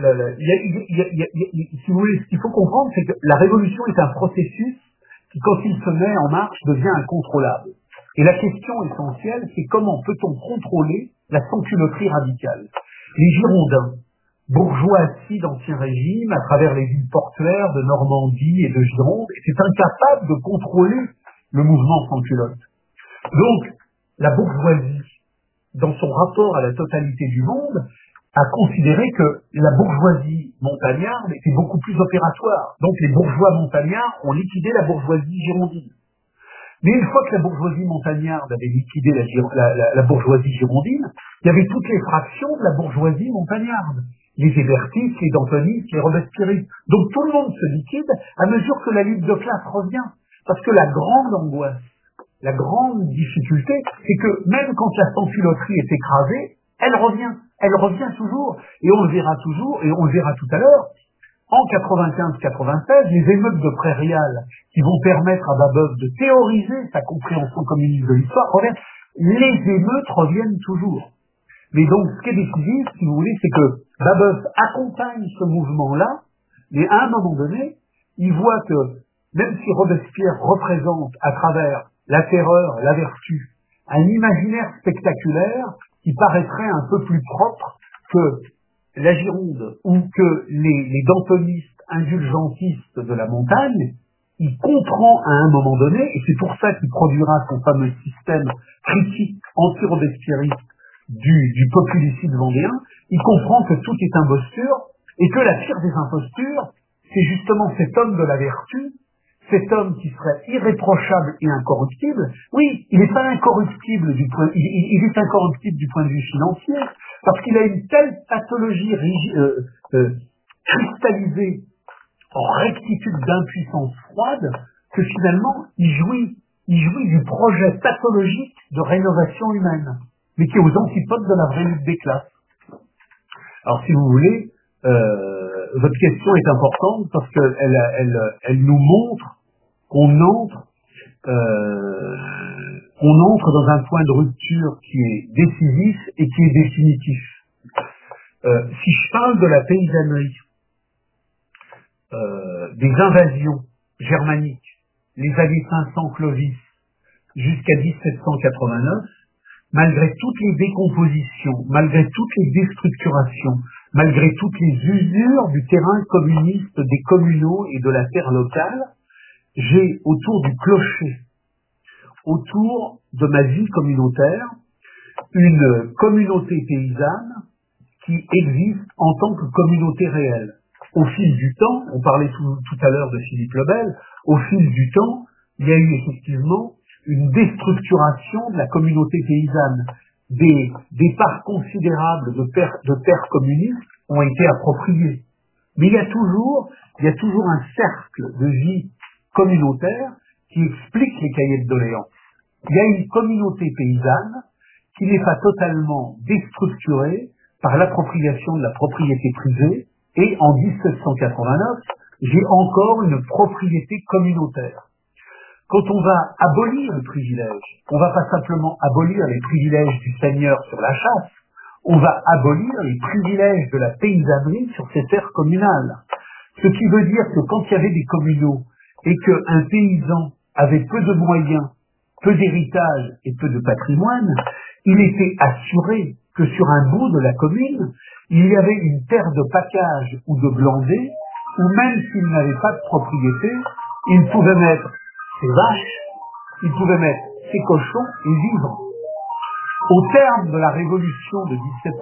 si vous voulez, ce qu'il faut comprendre, c'est que la révolution est un processus qui, quand il se met en marche, devient incontrôlable. Et la question essentielle, c'est comment peut-on contrôler la sans-culotterie radicale? Les Girondins, bourgeois assis d'Ancien Régime, à travers les villes portuaires de Normandie et de Gironde, étaient incapables de contrôler le mouvement sans-culotte. Donc, la bourgeoisie, dans son rapport à la totalité du monde, a considéré que la bourgeoisie montagnarde était beaucoup plus opératoire. Donc les bourgeois montagnards ont liquidé la bourgeoisie girondine. Mais une fois que la bourgeoisie montagnarde avait liquidé la bourgeoisie girondine, il y avait toutes les fractions de la bourgeoisie montagnarde. Les hébertistes, les dantonistes, les robespierristes. Donc tout le monde se liquide à mesure que la lutte de classe revient. Parce que la grande angoisse, la grande difficulté, c'est que même quand la sans-culoterie est écrasée, elle revient toujours, et on le verra toujours, et on le verra tout à l'heure. En 95-96, les émeutes de Prairial, qui vont permettre à Babeuf de théoriser sa compréhension communiste de l'histoire, les émeutes reviennent toujours. Mais donc, ce qui est décisif, si vous voulez, c'est que Babeuf accompagne ce mouvement-là, mais à un moment donné, il voit que, même si Robespierre représente, à travers la terreur, la vertu, un imaginaire spectaculaire qui paraîtrait un peu plus propre que la Gironde ou que les dantonistes indulgentistes de la montagne, il comprend à un moment donné, et c'est pour ça qu'il produira son fameux système critique anti-robespierriste du populicide vendéen, il comprend que tout est imposture et que la pire des impostures, c'est justement cet homme de la vertu, cet homme qui serait irréprochable et incorruptible. Oui, il n'est pas incorruptible il est incorruptible du point de vue financier, parce qu'il a une telle pathologie cristallisée en rectitude d'impuissance froide que finalement il jouit du projet pathologique de rénovation humaine, mais qui est aux antipodes de la vraie lutte des classes. Alors si vous voulez, votre question est importante parce qu'elle nous montre qu'on entre dans un point de rupture qui est décisif et qui est définitif. Si je parle de la paysannerie, des invasions germaniques, les années 500 Clovis jusqu'à 1789, malgré toutes les décompositions, malgré toutes les déstructurations, malgré toutes les usures du terrain communiste, des communaux et de la terre locale, j'ai autour du clocher, autour de ma vie communautaire, une communauté paysanne qui existe en tant que communauté réelle. Au fil du temps, on parlait tout à l'heure de Philippe le Bel, au fil du temps, il y a eu effectivement une déstructuration de la communauté paysanne. Des parts considérables de terres communistes ont été appropriées. Mais il y a toujours un cercle de vie communautaire qui explique les cahiers de doléances. Il y a une communauté paysanne qui n'est pas totalement déstructurée par l'appropriation de la propriété privée, et en 1789, j'ai encore une propriété communautaire. Quand on va abolir le privilège, on va pas simplement abolir les privilèges du seigneur sur la chasse, on va abolir les privilèges de la paysannerie sur ces terres communales. Ce qui veut dire que quand il y avait des communaux et qu'un paysan avait peu de moyens, peu d'héritage et peu de patrimoine, il était assuré que sur un bout de la commune, il y avait une terre de pacage ou de glandé, où même s'il n'avait pas de propriété, il pouvait mettre ses vaches, il pouvait mettre ses cochons et vivre. Au terme de la révolution de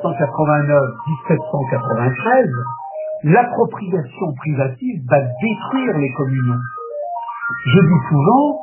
1789-1793, l'appropriation privative va détruire les communaux. Je dis souvent,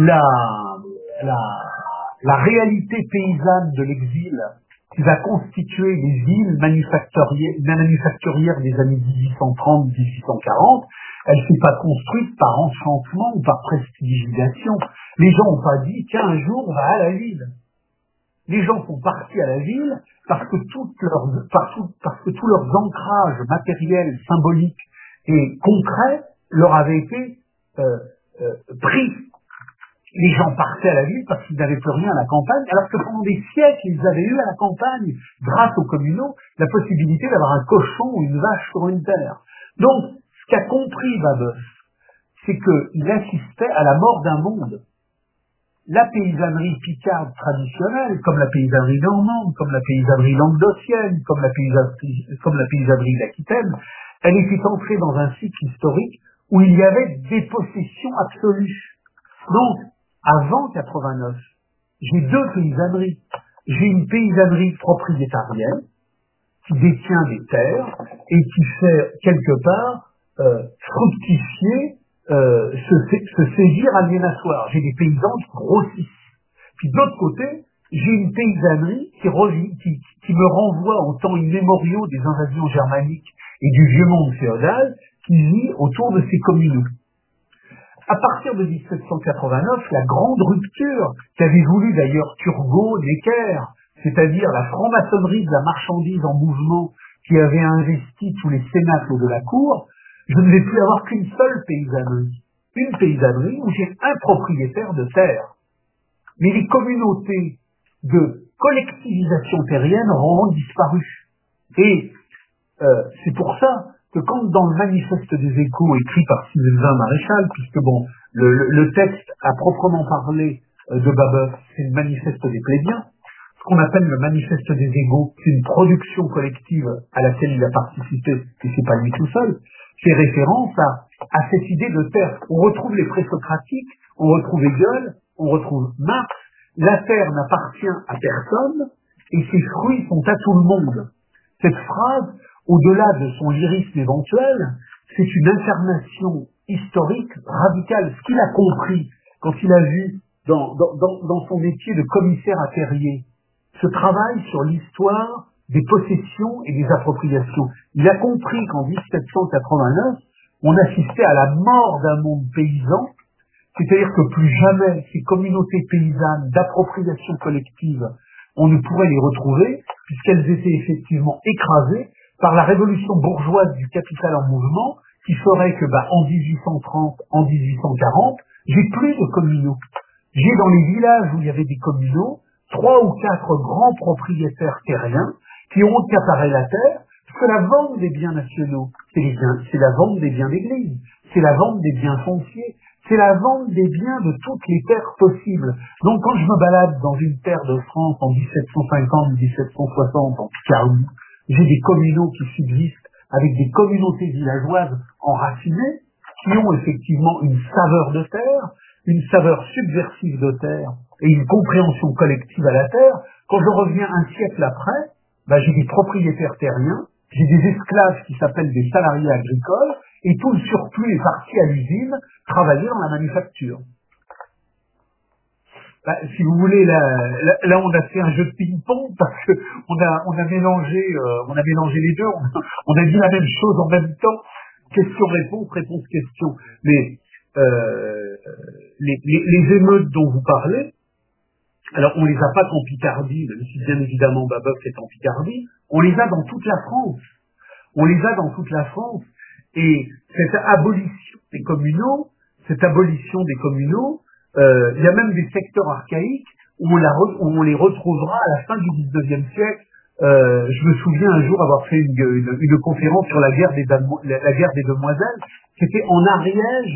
la réalité paysanne de l'exil qui va constituer les villes manufacturières des années 1830-1840, elle ne s'est pas construite par enchantement ou par prestidigitation. Les gens n'ont pas dit, tiens, un jour, on va à la ville. Les gens sont partis à la ville parce que tous leurs ancrages matériels, symboliques et concrets leur avaient été pris. Les gens partaient à la ville parce qu'ils n'avaient plus rien à la campagne, alors que pendant des siècles, ils avaient eu à la campagne, grâce aux communaux, la possibilité d'avoir un cochon ou une vache sur une terre. Donc, ce qu'a compris Babeuf, c'est qu'il assistait à la mort d'un monde. La paysannerie picarde traditionnelle, comme la paysannerie normande, comme la paysannerie languedocienne, comme la paysannerie d'Aquitaine, elle était entrée dans un cycle historique où il y avait des possessions absolues. Donc, avant 89, j'ai deux paysanneries. J'ai une paysannerie propriétarienne, qui détient des terres et qui fait quelque part fructifier, se saisir aliénatoire. J'ai des paysans qui grossissent. Puis de l'autre côté, j'ai une paysannerie qui me renvoie aux temps immémoriaux des invasions germaniques et du vieux monde féodal qui vit autour de ces communaux. À partir de 1789, la grande rupture qu'avait voulu d'ailleurs Turgot, Necker, c'est-à-dire la franc-maçonnerie de la marchandise en mouvement qui avait investi tous les cénacles de la cour, je ne vais plus avoir qu'une seule paysannerie. Une paysannerie où j'ai un propriétaire de terre. Mais les communautés de collectivisation terrienne auront disparu. Et c'est pour ça que quand dans le manifeste des échos écrit par Sylvain Maréchal, puisque bon, le texte à proprement parler de Babeuf, c'est le manifeste des plébéiens, ce qu'on appelle le manifeste des égaux, c'est une production collective à laquelle il a participé, et c'est pas lui tout seul, fait référence à cette idée de terre. On retrouve les présocratiques, on retrouve Hegel, on retrouve Marx, la terre n'appartient à personne, et ses fruits sont à tout le monde. Cette phrase, au-delà de son lyrisme éventuel, c'est une incarnation historique radicale. Ce qu'il a compris quand il a vu dans son métier de commissaire à terrier ce travail sur l'histoire des possessions et des appropriations. Il a compris qu'en 1789, on assistait à la mort d'un monde paysan, c'est-à-dire que plus jamais ces communautés paysannes d'appropriation collective, on ne pourrait les retrouver, puisqu'elles étaient effectivement écrasées par la révolution bourgeoise du capital en mouvement, qui ferait que, en 1830, en 1840, j'ai plus de communaux. J'ai dans les villages où il y avait des communaux, 3 ou 4 grands propriétaires terriens qui ont accaparé la terre, parce que la vente des biens nationaux, c'est la vente des biens d'église, c'est la vente des biens fonciers, c'est la vente des biens de toutes les terres possibles. Donc quand je me balade dans une terre de France en 1750, 1760, en Picardie, j'ai des communaux qui subsistent avec des communautés villageoises enracinées, qui ont effectivement une saveur de terre, une saveur subversive de terre et une compréhension collective à la terre. Quand je reviens un siècle après, j'ai des propriétaires terriens, j'ai des esclaves qui s'appellent des salariés agricoles, et tout le surplus est parti à l'usine, travailler dans la manufacture. Si vous voulez, là on a fait un jeu de ping-pong parce que on a mélangé les deux, on a dit la même chose en même temps, question-réponse, réponse-question. Mais les émeutes dont vous parlez, alors on les a pas qu'en Picardie, même si bien évidemment Babeuf est en Picardie, on les a dans toute la France. On les a dans toute la France. Et cette abolition des communaux, il y a même des secteurs archaïques où on les retrouvera à la fin du 19e siècle. Je me souviens un jour avoir fait une conférence sur la guerre des demoiselles. C'était en Ariège,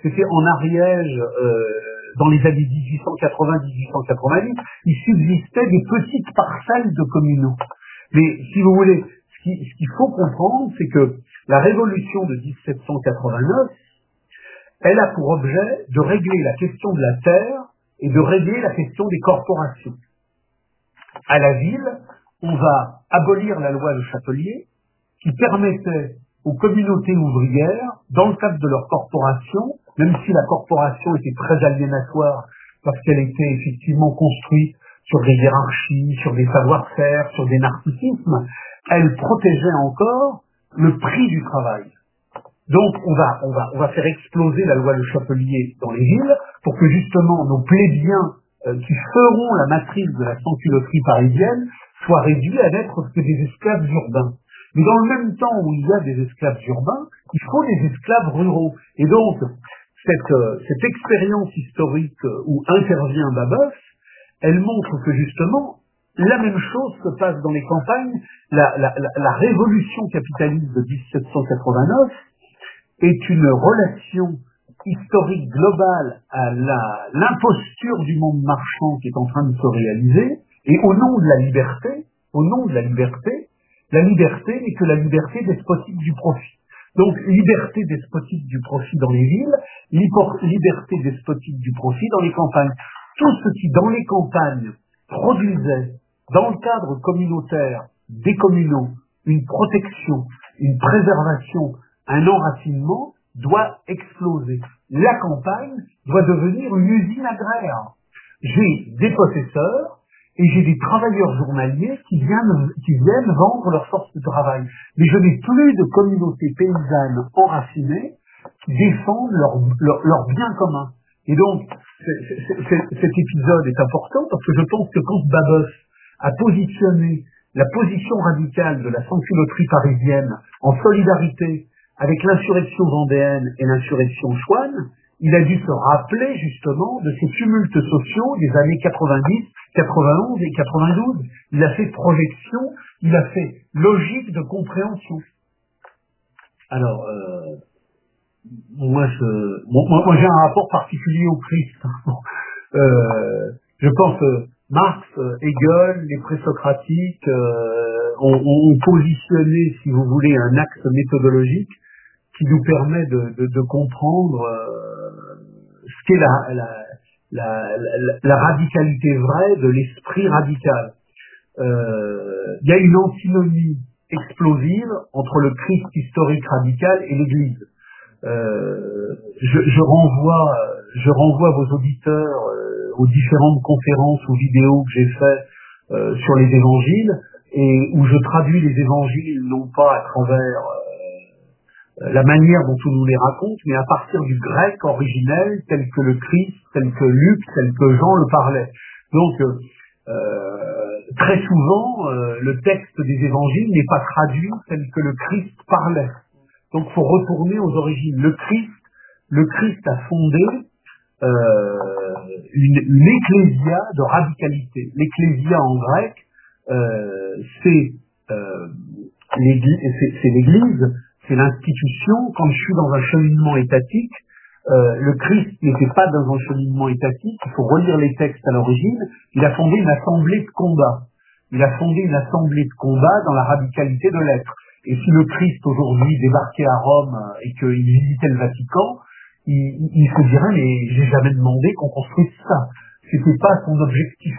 dans les années 1880-1890. Il subsistait des petites parcelles de communaux. Mais si vous voulez, ce qu'il faut comprendre, c'est que la révolution de 1789, elle a pour objet de régler la question de la terre et de régler la question des corporations. À la ville, on va abolir la loi Le Chapelier, qui permettait aux communautés ouvrières, dans le cadre de leur corporation, même si la corporation était très aliénatoire, parce qu'elle était effectivement construite sur des hiérarchies, sur des savoir-faire, sur des narcissismes, elle protégeait encore le prix du travail. Donc on va faire exploser la loi Le Chapelier dans les villes pour que justement nos plébéiens qui feront la matrice de la sans-culotterie parisienne soient réduits à n'être que des esclaves urbains. Mais dans le même temps où il y a des esclaves urbains, il faut des esclaves ruraux. Et donc cette expérience historique où intervient Babeuf, elle montre que justement la même chose se passe dans les campagnes. La révolution capitaliste de 1789 est une relation historique globale à l'imposture du monde marchand qui est en train de se réaliser, et au nom de la liberté n'est que la liberté despotique du profit. Donc, liberté despotique du profit dans les villes, liberté despotique du profit dans les campagnes. Tout ce qui, dans les campagnes, produisait, dans le cadre communautaire, des communaux, une protection, une préservation, un enracinement doit exploser. La campagne doit devenir une usine agraire. J'ai des possesseurs et j'ai des travailleurs journaliers qui viennent vendre leur force de travail. Mais je n'ai plus de communautés paysannes enracinées qui défendent leur bien commun. Et donc, cet épisode est important parce que je pense que quand Babeuf a positionné la position radicale de la sans-culoterie parisienne en solidarité avec l'insurrection vendéenne et l'insurrection chouane, il a dû se rappeler justement de ces tumultes sociaux des années 90, 91 et 92. Il a fait projection, il a fait logique de compréhension. Alors, moi j'ai un rapport particulier au Christ. Je pense que Marx, Hegel, les présocratiques ont positionné, si vous voulez, un axe méthodologique qui nous permet de comprendre ce qu'est la radicalité vraie de l'esprit radical. Il y a une antinomie explosive entre le Christ historique radical et l'Église. Je renvoie vos auditeurs aux différentes conférences ou vidéos que j'ai fait sur les évangiles et où je traduis les évangiles non pas à travers la manière dont on nous les raconte, mais à partir du grec originel tel que le Christ, tel que Luc, tel que Jean le parlait. Donc très souvent le texte des évangiles n'est pas traduit tel que le Christ parlait. Donc il faut retourner aux origines. Le Christ a fondé une ecclésia de radicalité. L'ecclésia en grec, c'est l'église, c'est l'institution. Quand je suis dans un cheminement étatique, le Christ n'était pas dans un cheminement étatique, il faut relire les textes à l'origine. Il a fondé une assemblée de combat. Il a fondé une assemblée de combat dans la radicalité de l'être. Et si le Christ aujourd'hui débarquait à Rome et qu'il visitait le Vatican, il se dirait mais j'ai jamais demandé qu'on construise ça. C'était pas son objectif.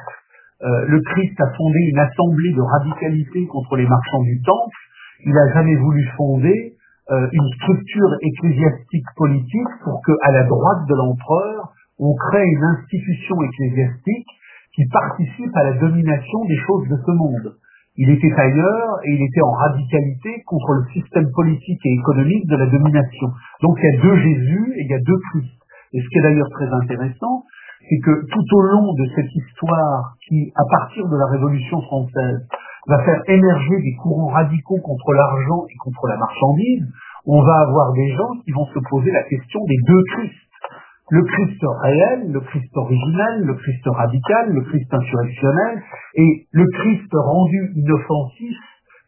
Le Christ a fondé une assemblée de radicalité contre les marchands du temple. Il n'a jamais voulu fonder une structure ecclésiastique politique pour que, à la droite de l'empereur, on crée une institution ecclésiastique qui participe à la domination des choses de ce monde. Il était ailleurs et il était en radicalité contre le système politique et économique de la domination. Donc il y a deux Jésus et il y a deux Christ. Et ce qui est d'ailleurs très intéressant, c'est que tout au long de cette histoire qui, à partir de la Révolution française, va faire émerger des courants radicaux contre l'argent et contre la marchandise, on va avoir des gens qui vont se poser la question des deux Christ. Le Christ réel, le Christ originel, le Christ radical, le Christ insurrectionnel, et le Christ rendu inoffensif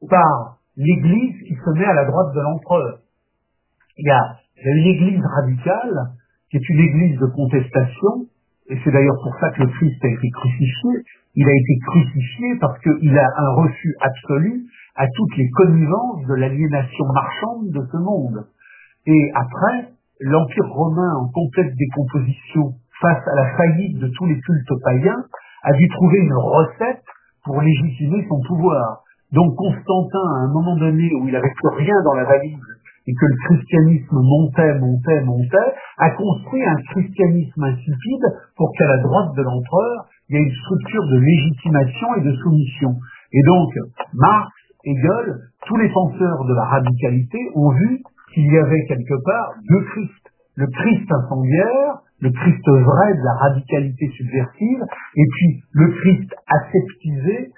par l'Église qui se met à la droite de l'empereur. Il y a une Église radicale, qui est une Église de contestation, et c'est d'ailleurs pour ça que le Christ a été crucifié. Il a été crucifié parce qu'il a un refus absolu à toutes les connivences de l'aliénation marchande de ce monde. Et après, l'Empire romain, en complète décomposition, face à la faillite de tous les cultes païens, a dû trouver une recette pour légitimer son pouvoir. Donc Constantin, à un moment donné où il n'avait plus rien dans la valise et que le christianisme montait, a construit un christianisme insipide pour qu'à la droite de l'empereur, il y ait une structure de légitimation et de soumission. Et donc, Marx, Hegel, tous les penseurs de la radicalité ont vu qu'il y avait quelque part deux Christ. Le Christ incendiaire, le Christ vrai de la radicalité subversive, et puis le Christ aseptisé.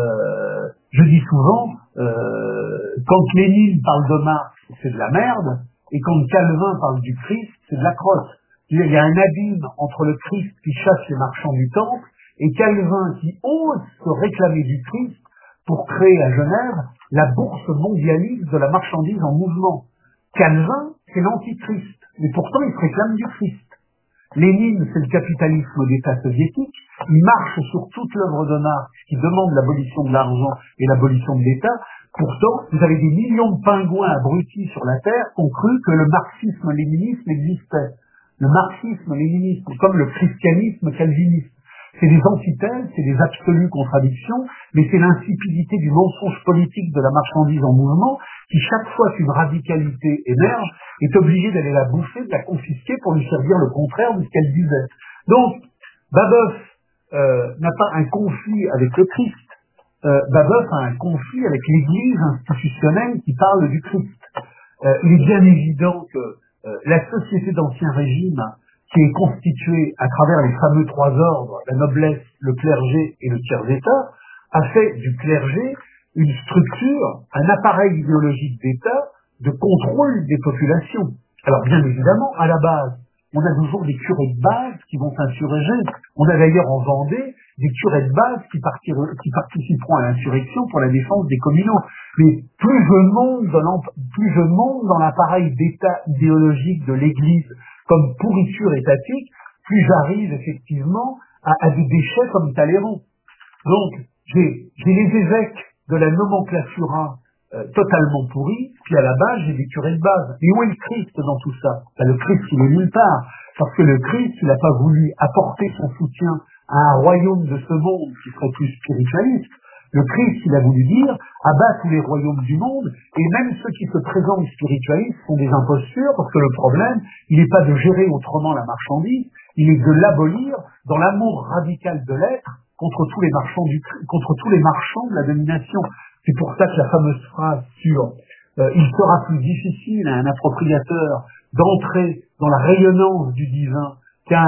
Je dis souvent, quand Lénine parle de Marx, c'est de la merde, et quand Calvin parle du Christ, c'est de la crotte. Il y a un abîme entre le Christ qui chasse les marchands du temple et Calvin qui ose se réclamer du Christ pour créer à Genève la bourse mondialiste de la marchandise en mouvement. Calvin, c'est l'antichrist, mais pourtant il se réclame du Christ. Lénine, c'est le capitalisme d'État soviétique. Il marche sur toute l'œuvre de Marx qui demande l'abolition de l'argent et l'abolition de l'État. Pourtant, vous avez des millions de pingouins abrutis sur la Terre qui ont cru que le marxisme-léninisme existait. Le marxisme-léninisme, comme le christianisme calviniste. C'est des antithèses, c'est des absolues contradictions, mais c'est l'insipidité du mensonge politique de la marchandise en mouvement qui, chaque fois qu'une radicalité émerge, est obligée d'aller la bouffer, de la confisquer pour lui faire dire le contraire de ce qu'elle disait. Donc, Babeuf n'a pas un conflit avec le Christ. Babeuf a un conflit avec l'Église institutionnelle qui parle du Christ. Il est bien évident que la société d'Ancien Régime, qui est constituée à travers les fameux trois ordres, la noblesse, le clergé et le tiers-état, a fait du clergé une structure, un appareil idéologique d'État de contrôle des populations. Alors bien évidemment, à la base, on a toujours des curés de base qui vont s'insurger. On a d'ailleurs en Vendée des curés de base qui participeront à l'insurrection pour la défense des communaux. Mais plus je monte dans l'appareil d'État idéologique de l'Église comme pourriture étatique, plus j'arrive effectivement à des déchets comme Talleyrand. Donc, j'ai les évêques de la nomenclatura totalement pourris, puis à la base, j'ai des curés de base. Et où est le Christ dans tout ça? Le Christ, il est nulle part. Parce que le Christ, il n'a pas voulu apporter son soutien à un royaume de ce monde qui serait plus spiritualiste. Le Christ, il a voulu dire, abat tous les royaumes du monde, et même ceux qui se présentent spiritualistes sont des impostures, parce que le problème, il n'est pas de gérer autrement la marchandise, il est de l'abolir dans l'amour radical de l'être contre tous les marchands de la domination. C'est pour ça que la fameuse phrase sur il sera plus difficile à un appropriateur d'entrer dans la rayonnance du divin qu'à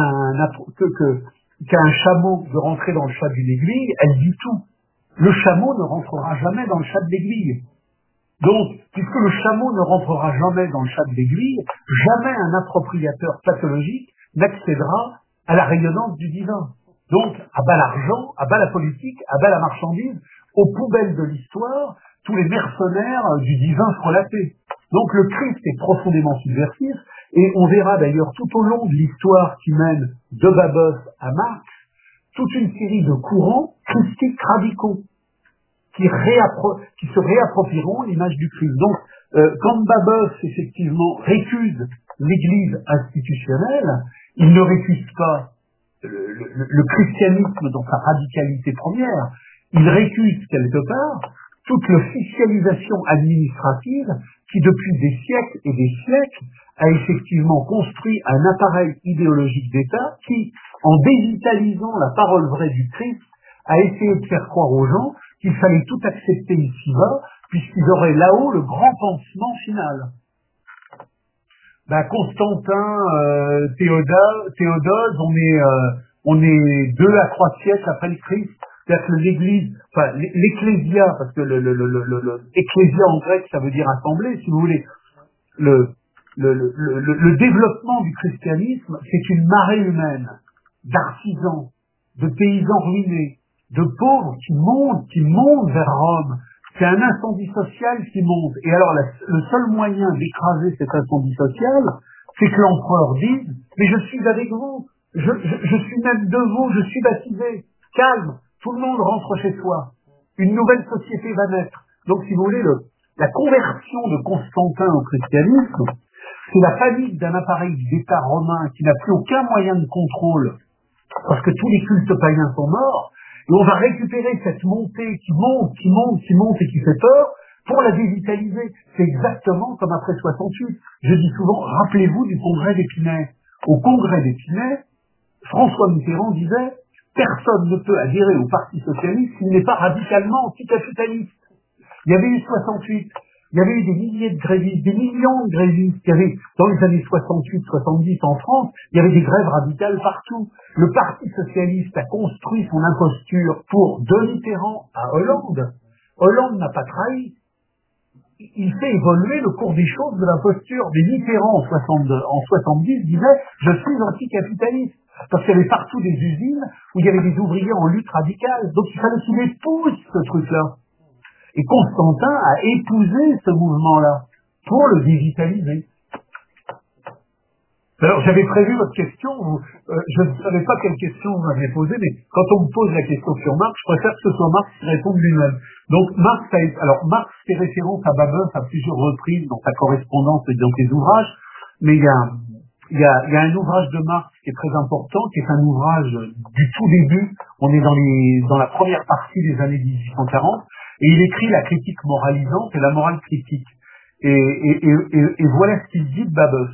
un chameau de rentrer dans le chat d'une aiguille, elle dit tout. Le chameau ne rentrera jamais dans le chat de l'aiguille. Donc, puisque le chameau ne rentrera jamais dans le chat de l'aiguille, jamais un appropriateur pathologique n'accédera à la rayonnance du divin. Donc, à bas l'argent, à bas la politique, à bas la marchandise, aux poubelles de l'histoire, tous les mercenaires du divin frelatés. Donc le Christ est profondément subversif, et on verra d'ailleurs tout au long de l'histoire qui mène de Babeuf à Marx, toute une série de courants christiques radicaux qui se réapproprieront l'image du Christ. Donc, quand Babeuf, effectivement, récuse l'Église institutionnelle, il ne récuse pas le christianisme dans sa radicalité première, il récuse quelque part toute l'officialisation administrative qui, depuis des siècles et des siècles, a effectivement construit un appareil idéologique d'État qui, en dévitalisant la parole vraie du Christ, a essayé de faire croire aux gens qu'il fallait tout accepter ici-bas, puisqu'ils auraient là-haut le grand pansement final. Constantin, Théodose, on est 2 à 3 siècles après le Christ. C'est-à-dire que l'Église, enfin l'Ecclésia, parce que l'Ecclésia en grec, ça veut dire assemblée, si vous voulez. Le développement du christianisme, c'est une marée humaine d'artisans, de paysans ruinés, de pauvres qui montent vers Rome. C'est un incendie social qui monte. Et alors, le seul moyen d'écraser cet incendie social, c'est que l'empereur dise « Mais je suis avec vous, je suis même de vous, je suis baptisé. Calme, tout le monde rentre chez soi. Une nouvelle société va naître. » Donc, si vous voulez, la conversion de Constantin au christianisme, c'est la panique d'un appareil d'État romain qui n'a plus aucun moyen de contrôle, parce que tous les cultes païens sont morts, et on va récupérer cette montée qui monte et qui fait peur pour la dévitaliser. C'est exactement comme après 68. Je dis souvent, rappelez-vous du congrès d'Épinay. Au congrès d'Épinay, François Mitterrand disait, personne ne peut adhérer au Parti socialiste s'il n'est pas radicalement anticapitaliste. Il y avait eu 68. Il y avait eu des milliers de grévistes, des millions de grévistes. Il y avait, dans les années 68-70 en France, il y avait des grèves radicales partout. Le Parti socialiste a construit son imposture pour de Mitterrand à Hollande. Hollande n'a pas trahi. Il fait évoluer le cours des choses de l'imposture. Mais Mitterrand, en 70, disait « Je suis anticapitaliste ». Parce qu'il y avait partout des usines où il y avait des ouvriers en lutte radicale. Donc il fallait qu'il épouse ce truc-là. Et Constantin a épousé ce mouvement-là pour le digitaliser. Alors, j'avais prévu votre question, je ne savais pas quelle question vous m'aviez posée, mais quand on me pose la question sur Marx, je préfère que ce soit Marx qui réponde lui-même. Donc, Marx fait référence à Babeuf à plusieurs reprises dans sa correspondance et dans ses ouvrages, mais il y a un ouvrage de Marx qui est très important, qui est un ouvrage du tout début. On est dans la première partie des années 1840, et il écrit la critique moralisante et la morale critique. Et voilà ce qu'il dit de Babeuf.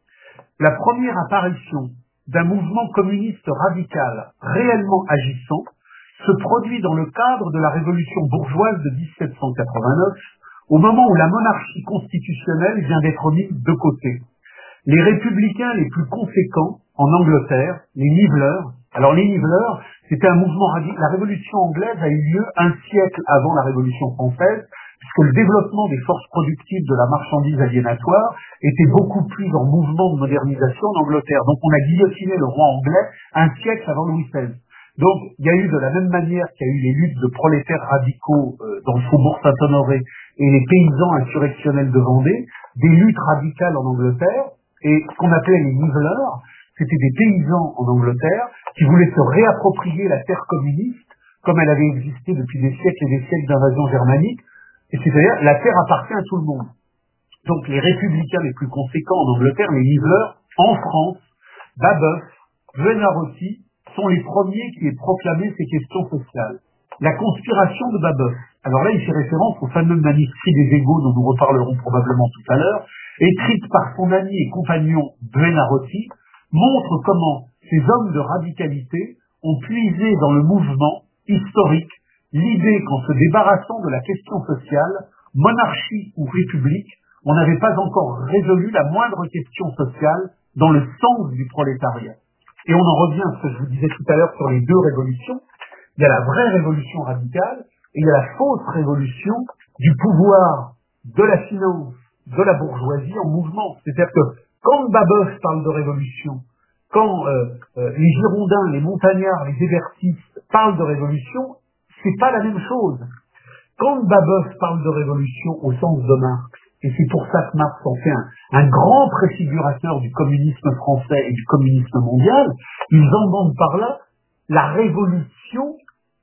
La première apparition d'un mouvement communiste radical réellement agissant se produit dans le cadre de la révolution bourgeoise de 1789, au moment où la monarchie constitutionnelle vient d'être mise de côté. Les républicains les plus conséquents en Angleterre, les Niveleurs, alors les Niveleurs, c'était un mouvement radical. La révolution anglaise a eu lieu un siècle avant la révolution française, puisque le développement des forces productives de la marchandise aliénatoire était beaucoup plus en mouvement de modernisation en Angleterre. Donc on a guillotiné le roi anglais un siècle avant Louis XVI. Donc il y a eu de la même manière qu'il y a eu les luttes de prolétaires radicaux dans le faubourg Saint-Honoré et les paysans insurrectionnels de Vendée, des luttes radicales en Angleterre, et ce qu'on appelait les niveleurs, c'était des paysans en Angleterre qui voulaient se réapproprier la terre communiste comme elle avait existé depuis des siècles et des siècles d'invasion germanique, et c'est-à-dire la terre appartient à tout le monde. Donc les républicains les plus conséquents en Angleterre, les niveleurs, en France, Babeuf, Buonarroti, sont les premiers qui aient proclamé ces questions sociales. La conspiration de Babeuf, alors là il fait référence au fameux manuscrit des égaux dont nous reparlerons probablement tout à l'heure, écrite par son ami et compagnon Buonarroti, montre comment ces hommes de radicalité ont puisé dans le mouvement historique l'idée qu'en se débarrassant de la question sociale, monarchie ou république, on n'avait pas encore résolu la moindre question sociale dans le sens du prolétariat. Et on en revient à ce que je vous disais tout à l'heure sur les deux révolutions. Il y a la vraie révolution radicale et il y a la fausse révolution du pouvoir, de la finance, de la bourgeoisie en mouvement. C'est-à-dire que quand Babeuf parle de révolution, quand les Girondins, les Montagnards, les Hébertistes parlent de révolution, c'est pas la même chose. Quand Babeuf parle de révolution au sens de Marx, et c'est pour ça que Marx en fait un grand préfigurateur du communisme français et du communisme mondial, ils entendent par là la révolution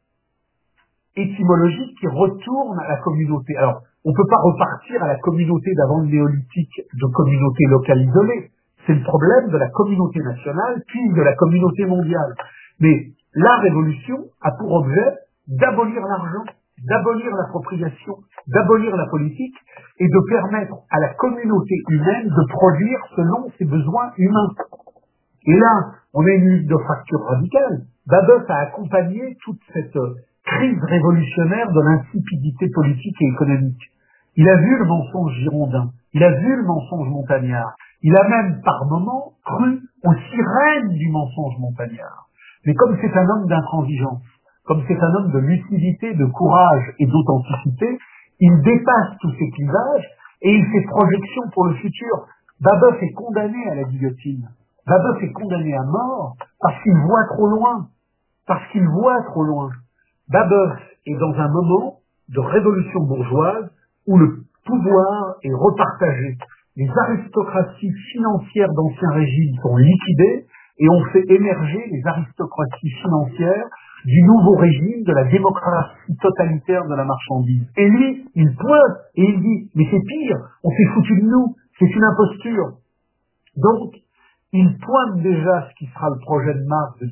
étymologique qui retourne à la communauté. Alors, on ne peut pas repartir à la communauté d'avant le néolithique, de communauté locale isolée. C'est le problème de la communauté nationale, puis de la communauté mondiale. Mais la révolution a pour objet d'abolir l'argent, d'abolir l'appropriation, d'abolir la politique et de permettre à la communauté humaine de produire selon ses besoins humains. Et là, on a une lutte de fracture radicale. Babeuf a accompagné toute cette crise révolutionnaire de l'insipidité politique et économique. Il a vu le mensonge girondin, il a vu le mensonge montagnard, il a même par moments cru aux sirènes du mensonge montagnard. Mais comme c'est un homme d'intransigeance, comme c'est un homme de lucidité, de courage et d'authenticité, il dépasse tous ces clivages et il fait projection pour le futur. Babeuf est condamné à la guillotine. Babeuf est condamné à mort parce qu'il voit trop loin. Parce qu'il voit trop loin. Babeuf est dans un moment de révolution bourgeoise où le pouvoir est repartagé. Les aristocraties financières d'ancien régime sont liquidées et on fait émerger les aristocraties financières du nouveau régime de la démocratie totalitaire de la marchandise. Et lui, il pointe et il dit, mais c'est pire, on s'est foutu de nous, c'est une imposture. Donc, il pointe déjà ce qui sera le projet de Marx de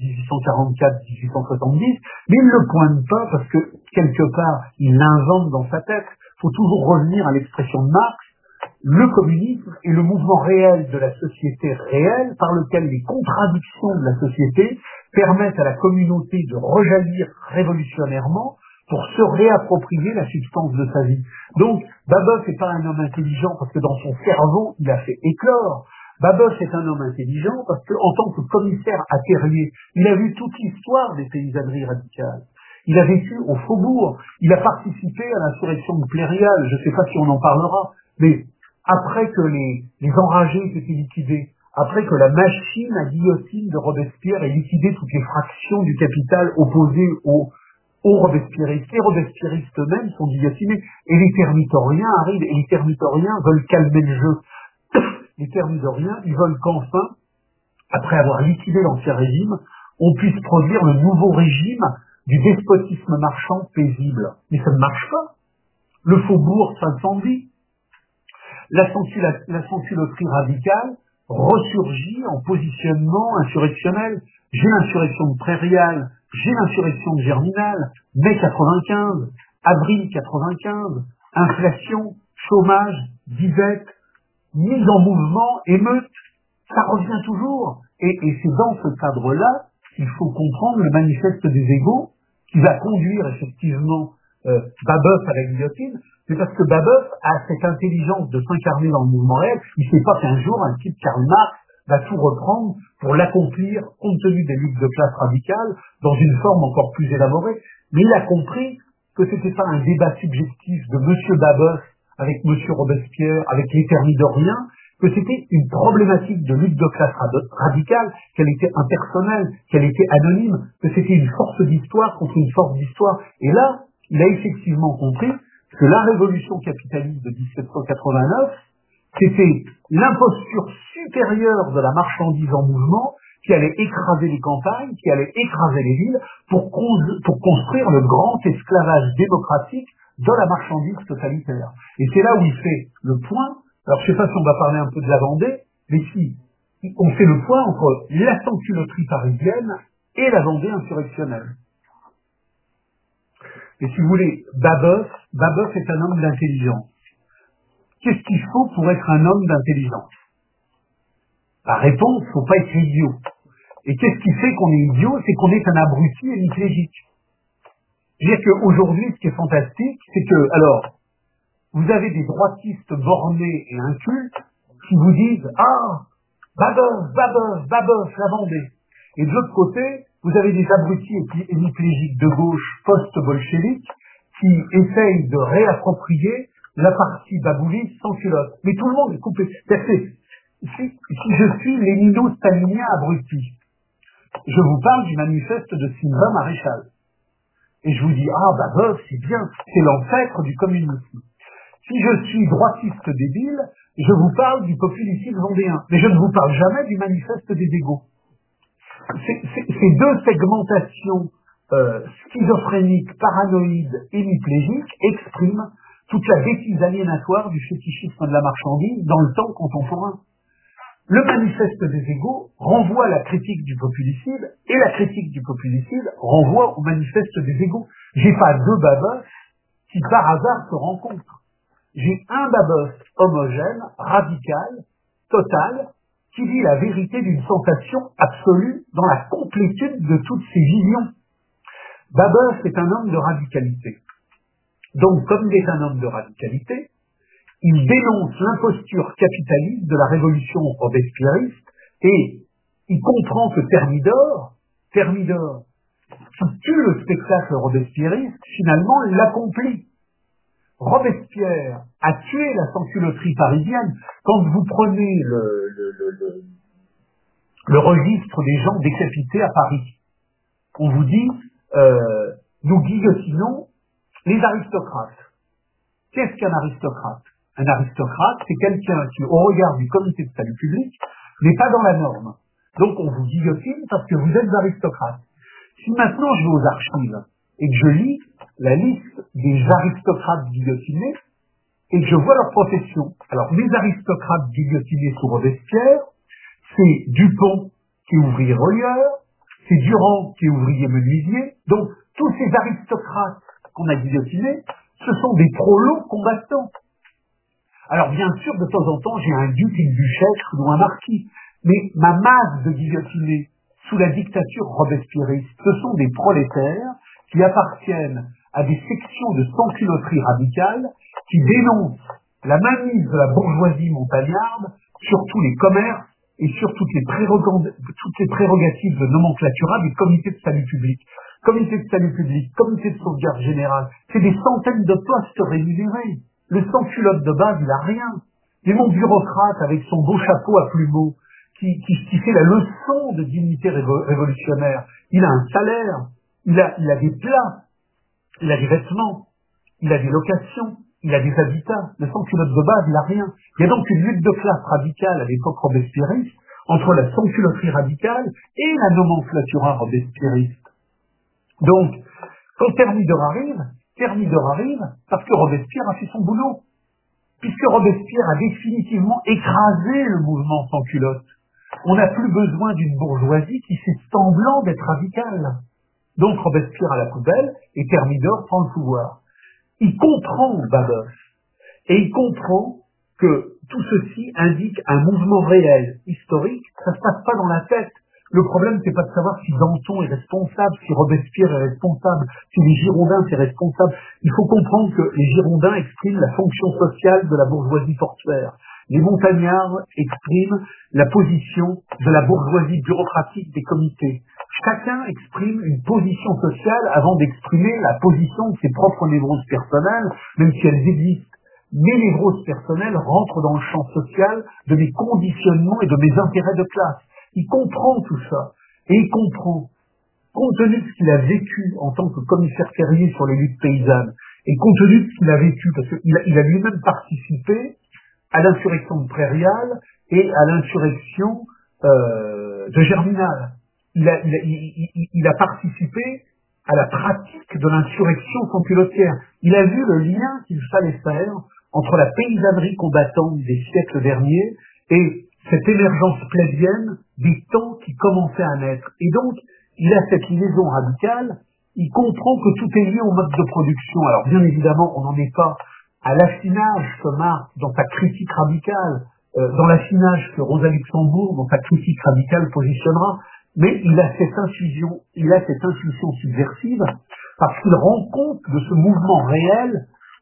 1844-1870, mais il ne le pointe pas parce que, quelque part, il l'invente dans sa tête. Il faut toujours revenir à l'expression de Marx. Le communisme est le mouvement réel de la société réelle par lequel les contradictions de la société permettent à la communauté de rejaillir révolutionnairement pour se réapproprier la substance de sa vie. Donc, Babeuf n'est pas un homme intelligent parce que dans son cerveau, il a fait éclore. Babeuf est un homme intelligent parce qu'en tant que commissaire à Terrier, il a vu toute l'histoire des paysanneries radicales. Il a vécu au faubourg, il a participé à l'insurrection de Plérial, je ne sais pas si on en parlera, mais après que les enragés aient été liquidés, après que la machine à guillotine de Robespierre ait liquidé toutes les fractions du capital opposées aux robespierristes, les robespierristes eux-mêmes sont guillotinés, et les thermitoriens arrivent, et les thermitoriens veulent calmer le jeu. Les thermidoriens, ils veulent qu'enfin, après avoir liquidé l'ancien régime, on puisse produire le nouveau régime du despotisme marchand paisible. Mais ça ne marche pas. Le faubourg s'incendie. La sensiloterie radicale ressurgit en positionnement insurrectionnel. J'ai l'insurrection de Prairial, j'ai l'insurrection de Germinal, mai 95, avril 95, inflation, chômage, disette, mise en mouvement, émeute, ça revient toujours. Et c'est dans ce cadre-là qu'il faut comprendre le manifeste des égaux qui va conduire effectivement Babeuf à la guillotine, mais parce que Babeuf a cette intelligence de s'incarner dans le mouvement réel. Il ne sait pas qu'un jour, un type Karl Marx va tout reprendre pour l'accomplir compte tenu des luttes de classe radicales dans une forme encore plus élaborée. Mais il a compris que c'était pas un débat subjectif de Monsieur Babeuf avec Monsieur Robespierre, avec les thermidoriens, que c'était une problématique de lutte de classe radicale, qu'elle était impersonnelle, qu'elle était anonyme, que c'était une force d'histoire contre une force d'histoire. Et là, il a effectivement compris que la révolution capitaliste de 1789, c'était l'imposture supérieure de la marchandise en mouvement qui allait écraser les campagnes, qui allait écraser les villes pour construire le grand esclavage démocratique de la marchandise totalitaire. Et c'est là où il fait le point. Alors, je ne sais pas si on va parler un peu de la Vendée, mais si on fait le point entre la sans-culoterie parisienne et la Vendée insurrectionnelle. Et si vous voulez, Babeuf est un homme d'intelligence. Qu'est-ce qu'il faut pour être un homme d'intelligence? La réponse, il ne faut pas être idiot. Et qu'est-ce qui fait qu'on est idiot? C'est qu'on est un abruti hémiplégique. C'est-à-dire qu'aujourd'hui, ce qui est fantastique, c'est que, alors, vous avez des droitistes bornés et incultes qui vous disent « Ah, Babeuf, la Vendée ». Et de l'autre côté, vous avez des abrutis hémiplégiques de gauche post-bolcheviques qui essayent de réapproprier la partie babouliste sans culotte. Mais tout le monde est coupé. Si je suis lénino-stalinien abruti, je vous parle du manifeste de Sylvain Maréchal. Et je vous dis, Babeuf, c'est bien, c'est l'ancêtre du communisme. Si je suis droitiste débile, je vous parle du populisme vendéen. Mais je ne vous parle jamais du manifeste des égaux. Ces deux segmentations schizophréniques, paranoïdes, hémiplégiques expriment toute la bêtise aliénatoire du fétichisme de la marchandise dans le temps contemporain. Le manifeste des égaux renvoie à la critique du populicide et la critique du populicide renvoie au manifeste des égaux. J'ai pas deux Babeuf qui par hasard se rencontrent. J'ai un Babeuf homogène, radical, total, qui dit la vérité d'une sensation absolue dans la complétude de toutes ses visions. Babeuf est un homme de radicalité. Donc, comme il est un homme de radicalité, il dénonce l'imposture capitaliste de la révolution robespierriste et il comprend que Thermidor, qui tue le spectacle robespierriste, finalement l'accomplit. Robespierre a tué la sans-culoterie parisienne. Quand vous prenez le registre des gens décapités à Paris, on vous dit nous guillotinons les aristocrates. Qu'est-ce qu'un aristocrate? Un aristocrate, c'est quelqu'un qui, au regard du comité de salut public, n'est pas dans la norme. Donc on vous guillotine parce que vous êtes aristocrate. Si maintenant je vais aux archives et que je lis la liste des aristocrates guillotinés et que je vois leur profession, alors les aristocrates guillotinés sous Robespierre, c'est Dupont qui est ouvrier relieur, c'est Durand qui est ouvrier menuisier. Donc tous ces aristocrates qu'on a guillotinés, ce sont des prolos combattants. Alors bien sûr, de temps en temps, j'ai un duc, une duchesse ou un marquis, mais ma masse de guillotinés sous la dictature robespierriste, ce sont des prolétaires qui appartiennent à des sections de sans-culoterie radicale qui dénoncent la mainmise de la bourgeoisie montagnarde sur tous les commerces et sur toutes les prérogatives de nomenclatura des comités de salut public. Comité de salut public, comité de sauvegarde générale, c'est des centaines de postes rémunérés. Le sans-culotte de base, il a rien. Et mon bureaucrate avec son beau chapeau à plumeaux, qui fait la leçon de dignité révolutionnaire, il a un salaire, il a des plats, il a des vêtements, il a des locations, il a des habitats. Le sans-culotte de base, il a rien. Il y a donc une lutte de classe radicale à l'époque robespierriste entre la sans-culoterie radicale et la nomenclatura robespierriste. Donc, quand Thermidor arrive parce que Robespierre a fait son boulot. puisque Robespierre a définitivement écrasé le mouvement sans culotte. On n'a plus besoin d'une bourgeoisie qui fait semblant d'être radicale. Donc Robespierre à la poubelle et Thermidor prend le pouvoir. Il comprend Babeuf et il comprend que tout ceci indique un mouvement réel, historique. Ça se passe pas dans la tête. Le problème, c'est pas de savoir si Danton est responsable, si Robespierre est responsable, si les Girondins sont responsables. Il faut comprendre que les Girondins expriment la fonction sociale de la bourgeoisie portuaire. Les montagnards expriment la position de la bourgeoisie bureaucratique des comités. Chacun exprime une position sociale avant d'exprimer la position de ses propres névroses personnelles, même si elles existent. Mes névroses personnelles rentrent dans le champ social de mes conditionnements et de mes intérêts de classe. Il comprend tout ça. Et il comprend, compte tenu de ce qu'il a vécu en tant que commissaire terrier sur les luttes paysannes, et compte tenu de ce qu'il a vécu, parce qu'il a lui-même participé à l'insurrection de Prairial et à l'insurrection de Germinal. Il a participé à la pratique de l'insurrection sans-culottière. Il a vu le lien qu'il fallait faire entre la paysannerie combattante des siècles derniers et cette émergence plébéienne des temps qui commençaient à naître. Et donc, il a cette liaison radicale, il comprend que tout est lié au mode de production. Alors, bien évidemment, on n'en est pas à l'affinage que Marx, dans sa critique radicale, dans l'affinage que Rosa Luxembourg, dans sa critique radicale, positionnera, mais il a cette intuition subversive, parce qu'il rend compte de ce mouvement réel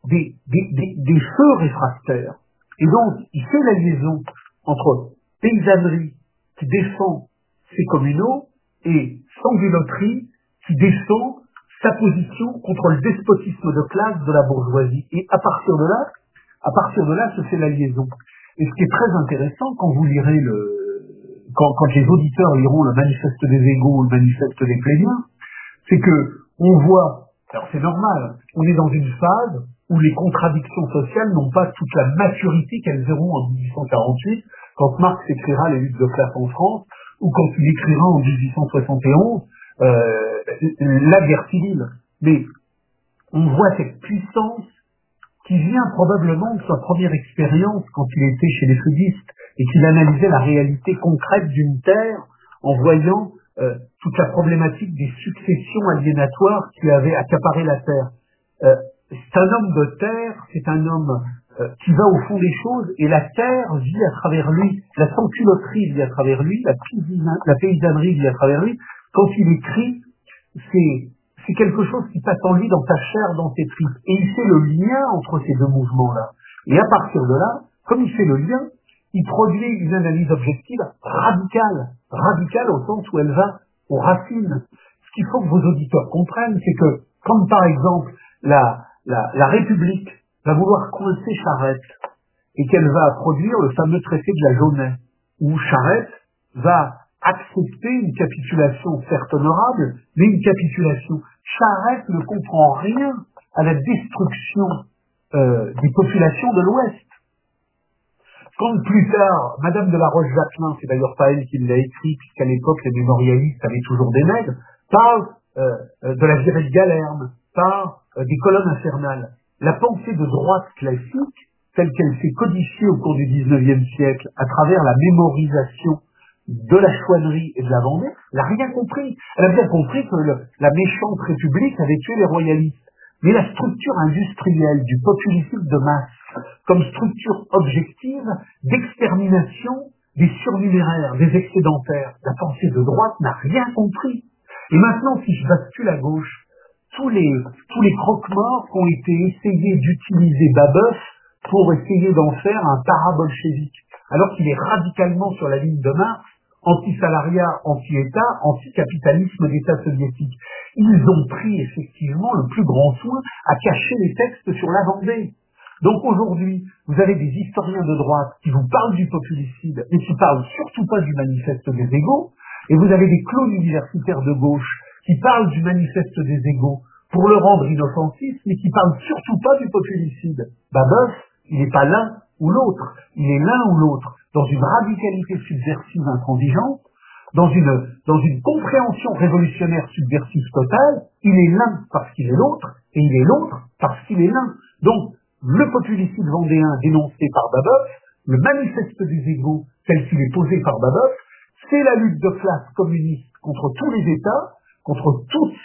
des feux réfractaires. Et donc, il fait la liaison entre paysannerie qui défend ses communaux et sanguinauterie qui défend sa position contre le despotisme de classe de la bourgeoisie. Et à partir de là se fait la liaison. Et ce qui est très intéressant quand vous lirez quand les auditeurs liront le manifeste des égaux ou le manifeste des plébéiens, c'est que on voit, alors c'est normal, on est dans une phase où les contradictions sociales n'ont pas toute la maturité qu'elles auront en 1848, quand Marx écrira les luttes de classe en France, ou quand il écrira en 1871 la guerre civile. Mais on voit cette puissance qui vient probablement de sa première expérience quand il était chez les feuillistes et qu'il analysait la réalité concrète d'une terre en voyant toute la problématique des successions aliénatoires qui avaient accaparé la terre. C'est un homme de terre, c'est un homme qui va au fond des choses, et la terre vit à travers lui, la sans-culotterie vit à travers lui, la paysannerie vit à travers lui. Quand il écrit, c'est quelque chose qui passe en lui, dans sa chair, dans ses tripes. Et il fait le lien entre ces deux mouvements-là. Et à partir de là, comme il fait le lien, il produit une analyse objective radicale au sens où elle va aux racines. Ce qu'il faut que vos auditeurs comprennent, c'est que, comme par exemple, la République va vouloir coincer Charette, et qu'elle va produire le fameux traité de la Jaunais, où Charette va accepter une capitulation certes honorable, mais une capitulation. Charette ne comprend rien à la destruction des populations de l'Ouest. Quand plus tard, Madame de la Roche-Jacquelin, c'est d'ailleurs pas elle qui l'a écrit, puisqu'à l'époque les mémorialistes avaient toujours des nègres, parle de la virée de Galerme, parle des colonnes infernales. La pensée de droite classique, telle qu'elle s'est codifiée au cours du XIXe siècle, à travers la mémorisation de la chouannerie et de la Vendée, elle n'a rien compris. Elle a bien compris que la méchante République avait tué les royalistes. Mais la structure industrielle du populisme de masse, comme structure objective d'extermination des surnuméraires, des excédentaires, la pensée de droite n'a rien compris. Et maintenant, si je bascule à gauche, tous les croque-morts qui ont été essayés d'utiliser Babeuf pour essayer d'en faire un parabolchevique, alors qu'il est radicalement sur la ligne de Marx, anti-salariat, anti-État, anti-capitalisme d'État soviétique. Ils ont pris effectivement le plus grand soin à cacher les textes sur la Vendée. Donc aujourd'hui, vous avez des historiens de droite qui vous parlent du populicide, mais qui parlent surtout pas du manifeste des égaux, et vous avez des clowns universitaires de gauche qui parlent du manifeste des égaux pour le rendre inoffensif, mais qui parlent surtout pas du populicide. Babeuf, il n'est pas l'un ou l'autre, il est l'un ou l'autre, dans une radicalité subversive intransigeante, dans une compréhension révolutionnaire subversive totale. Il est l'un parce qu'il est l'autre, et il est l'autre parce qu'il est l'un. Donc, le populicide vendéen dénoncé par Babeuf, le manifeste des égaux tel qu'il est posé par Babeuf, c'est la lutte de classe communiste contre tous les États, contre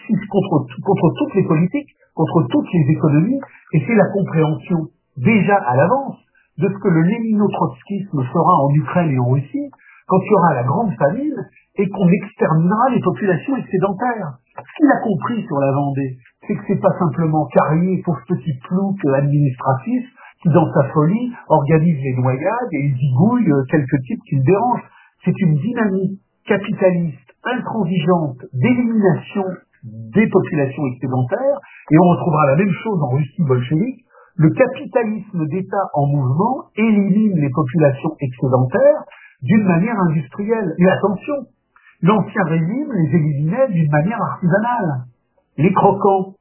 toutes les politiques, contre toutes les économies, et c'est la compréhension déjà à l'avance de ce que le lénino-trotskisme fera en Ukraine et en Russie quand il y aura la grande famine et qu'on exterminera les populations excédentaires. Ce qu'il a compris sur la Vendée, c'est que c'est pas simplement Carrier, pauvre petit plouc administratif, qui dans sa folie organise les noyades et zigouille quelques types qui le dérangent. C'est une dynamique capitaliste intransigeante d'élimination des populations excédentaires, et on retrouvera la même chose en Russie bolchevique. Le capitalisme d'État en mouvement élimine les populations excédentaires d'une manière industrielle. Et attention, l'ancien régime les éliminait d'une manière artisanale. Les croquants,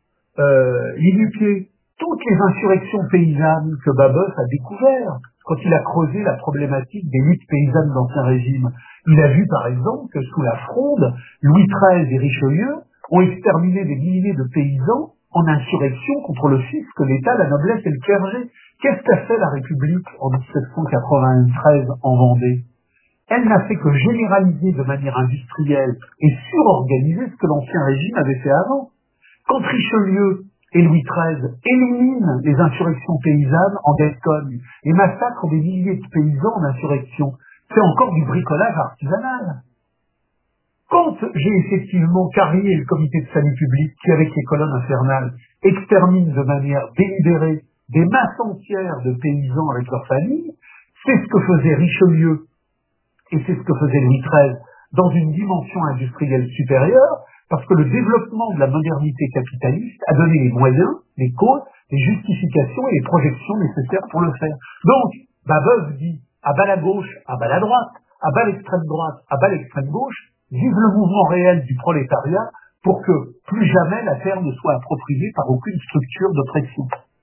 les nu-pieds, toutes les insurrections paysannes que Babeuf a découvertes quand il a creusé la problématique des luttes paysannes d'Ancien Régime. Il a vu par exemple que sous la Fronde, Louis XIII et Richelieu ont exterminé des milliers de paysans en insurrection contre le fisc, l'État, la noblesse et le clergé. Qu'est-ce qu'a fait la République en 1793 en Vendée? Elle n'a fait que généraliser de manière industrielle et surorganiser ce que l'Ancien Régime avait fait avant. Quand Richelieu et Louis XIII éliminent les insurrections paysannes en Gascogne et massacrent des milliers de paysans en insurrection, c'est encore du bricolage artisanal. Quand j'ai effectivement Carrier et le comité de salut public qui, avec les colonnes infernales, exterminent de manière délibérée des masses entières de paysans avec leurs familles, c'est ce que faisait Richelieu et c'est ce que faisait Louis XIII dans une dimension industrielle supérieure, parce que le développement de la modernité capitaliste a donné les moyens, les causes, les justifications et les projections nécessaires pour le faire. Donc, Babeuf dit, à bas la gauche, à bas la droite, à bas l'extrême droite, à bas l'extrême gauche, vive le mouvement réel du prolétariat pour que plus jamais la terre ne soit appropriée par aucune structure d'oppression.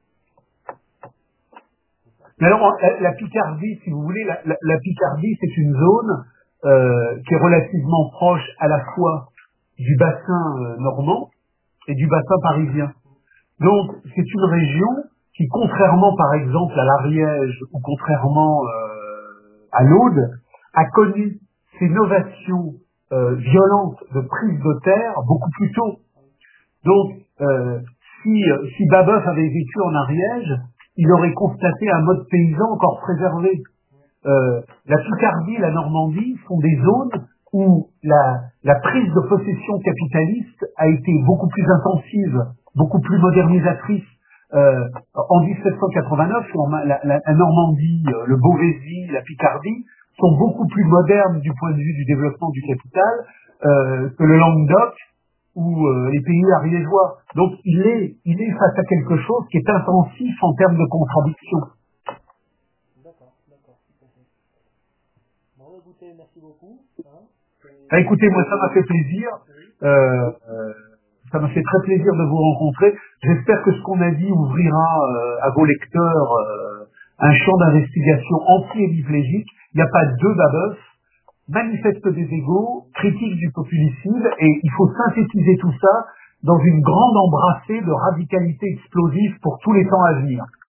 Mais alors, la Picardie, si vous voulez, la Picardie, c'est une zone qui est relativement proche à la fois du bassin normand et du bassin parisien. Donc, c'est une région qui, contrairement par exemple à l'Ariège ou contrairement à l'Aude, a connu ces novations violentes de prise de terre beaucoup plus tôt. Donc, si Babeuf avait vécu en Ariège, il aurait constaté un mode paysan encore préservé. La Picardie et la Normandie sont des zones où la prise de possession capitaliste a été beaucoup plus intensive, beaucoup plus modernisatrice. En 1789, la Normandie, le Beauvaisis, la Picardie sont beaucoup plus modernes du point de vue du développement du capital que le Languedoc ou les pays ariégeois. Donc il est face à quelque chose qui est intensif en termes de contradiction. D'accord, tout à fait. Bon, écoutez, merci beaucoup. Écoutez, moi ça m'a fait plaisir. Ça m'a fait très plaisir de vous rencontrer. J'espère que ce qu'on a dit ouvrira à vos lecteurs un champ d'investigation anti-hémiplégique. Il n'y a pas deux Babeuf. Manifeste des égaux, critique du populicide, et il faut synthétiser tout ça dans une grande embrassée de radicalité explosive pour tous les temps à venir.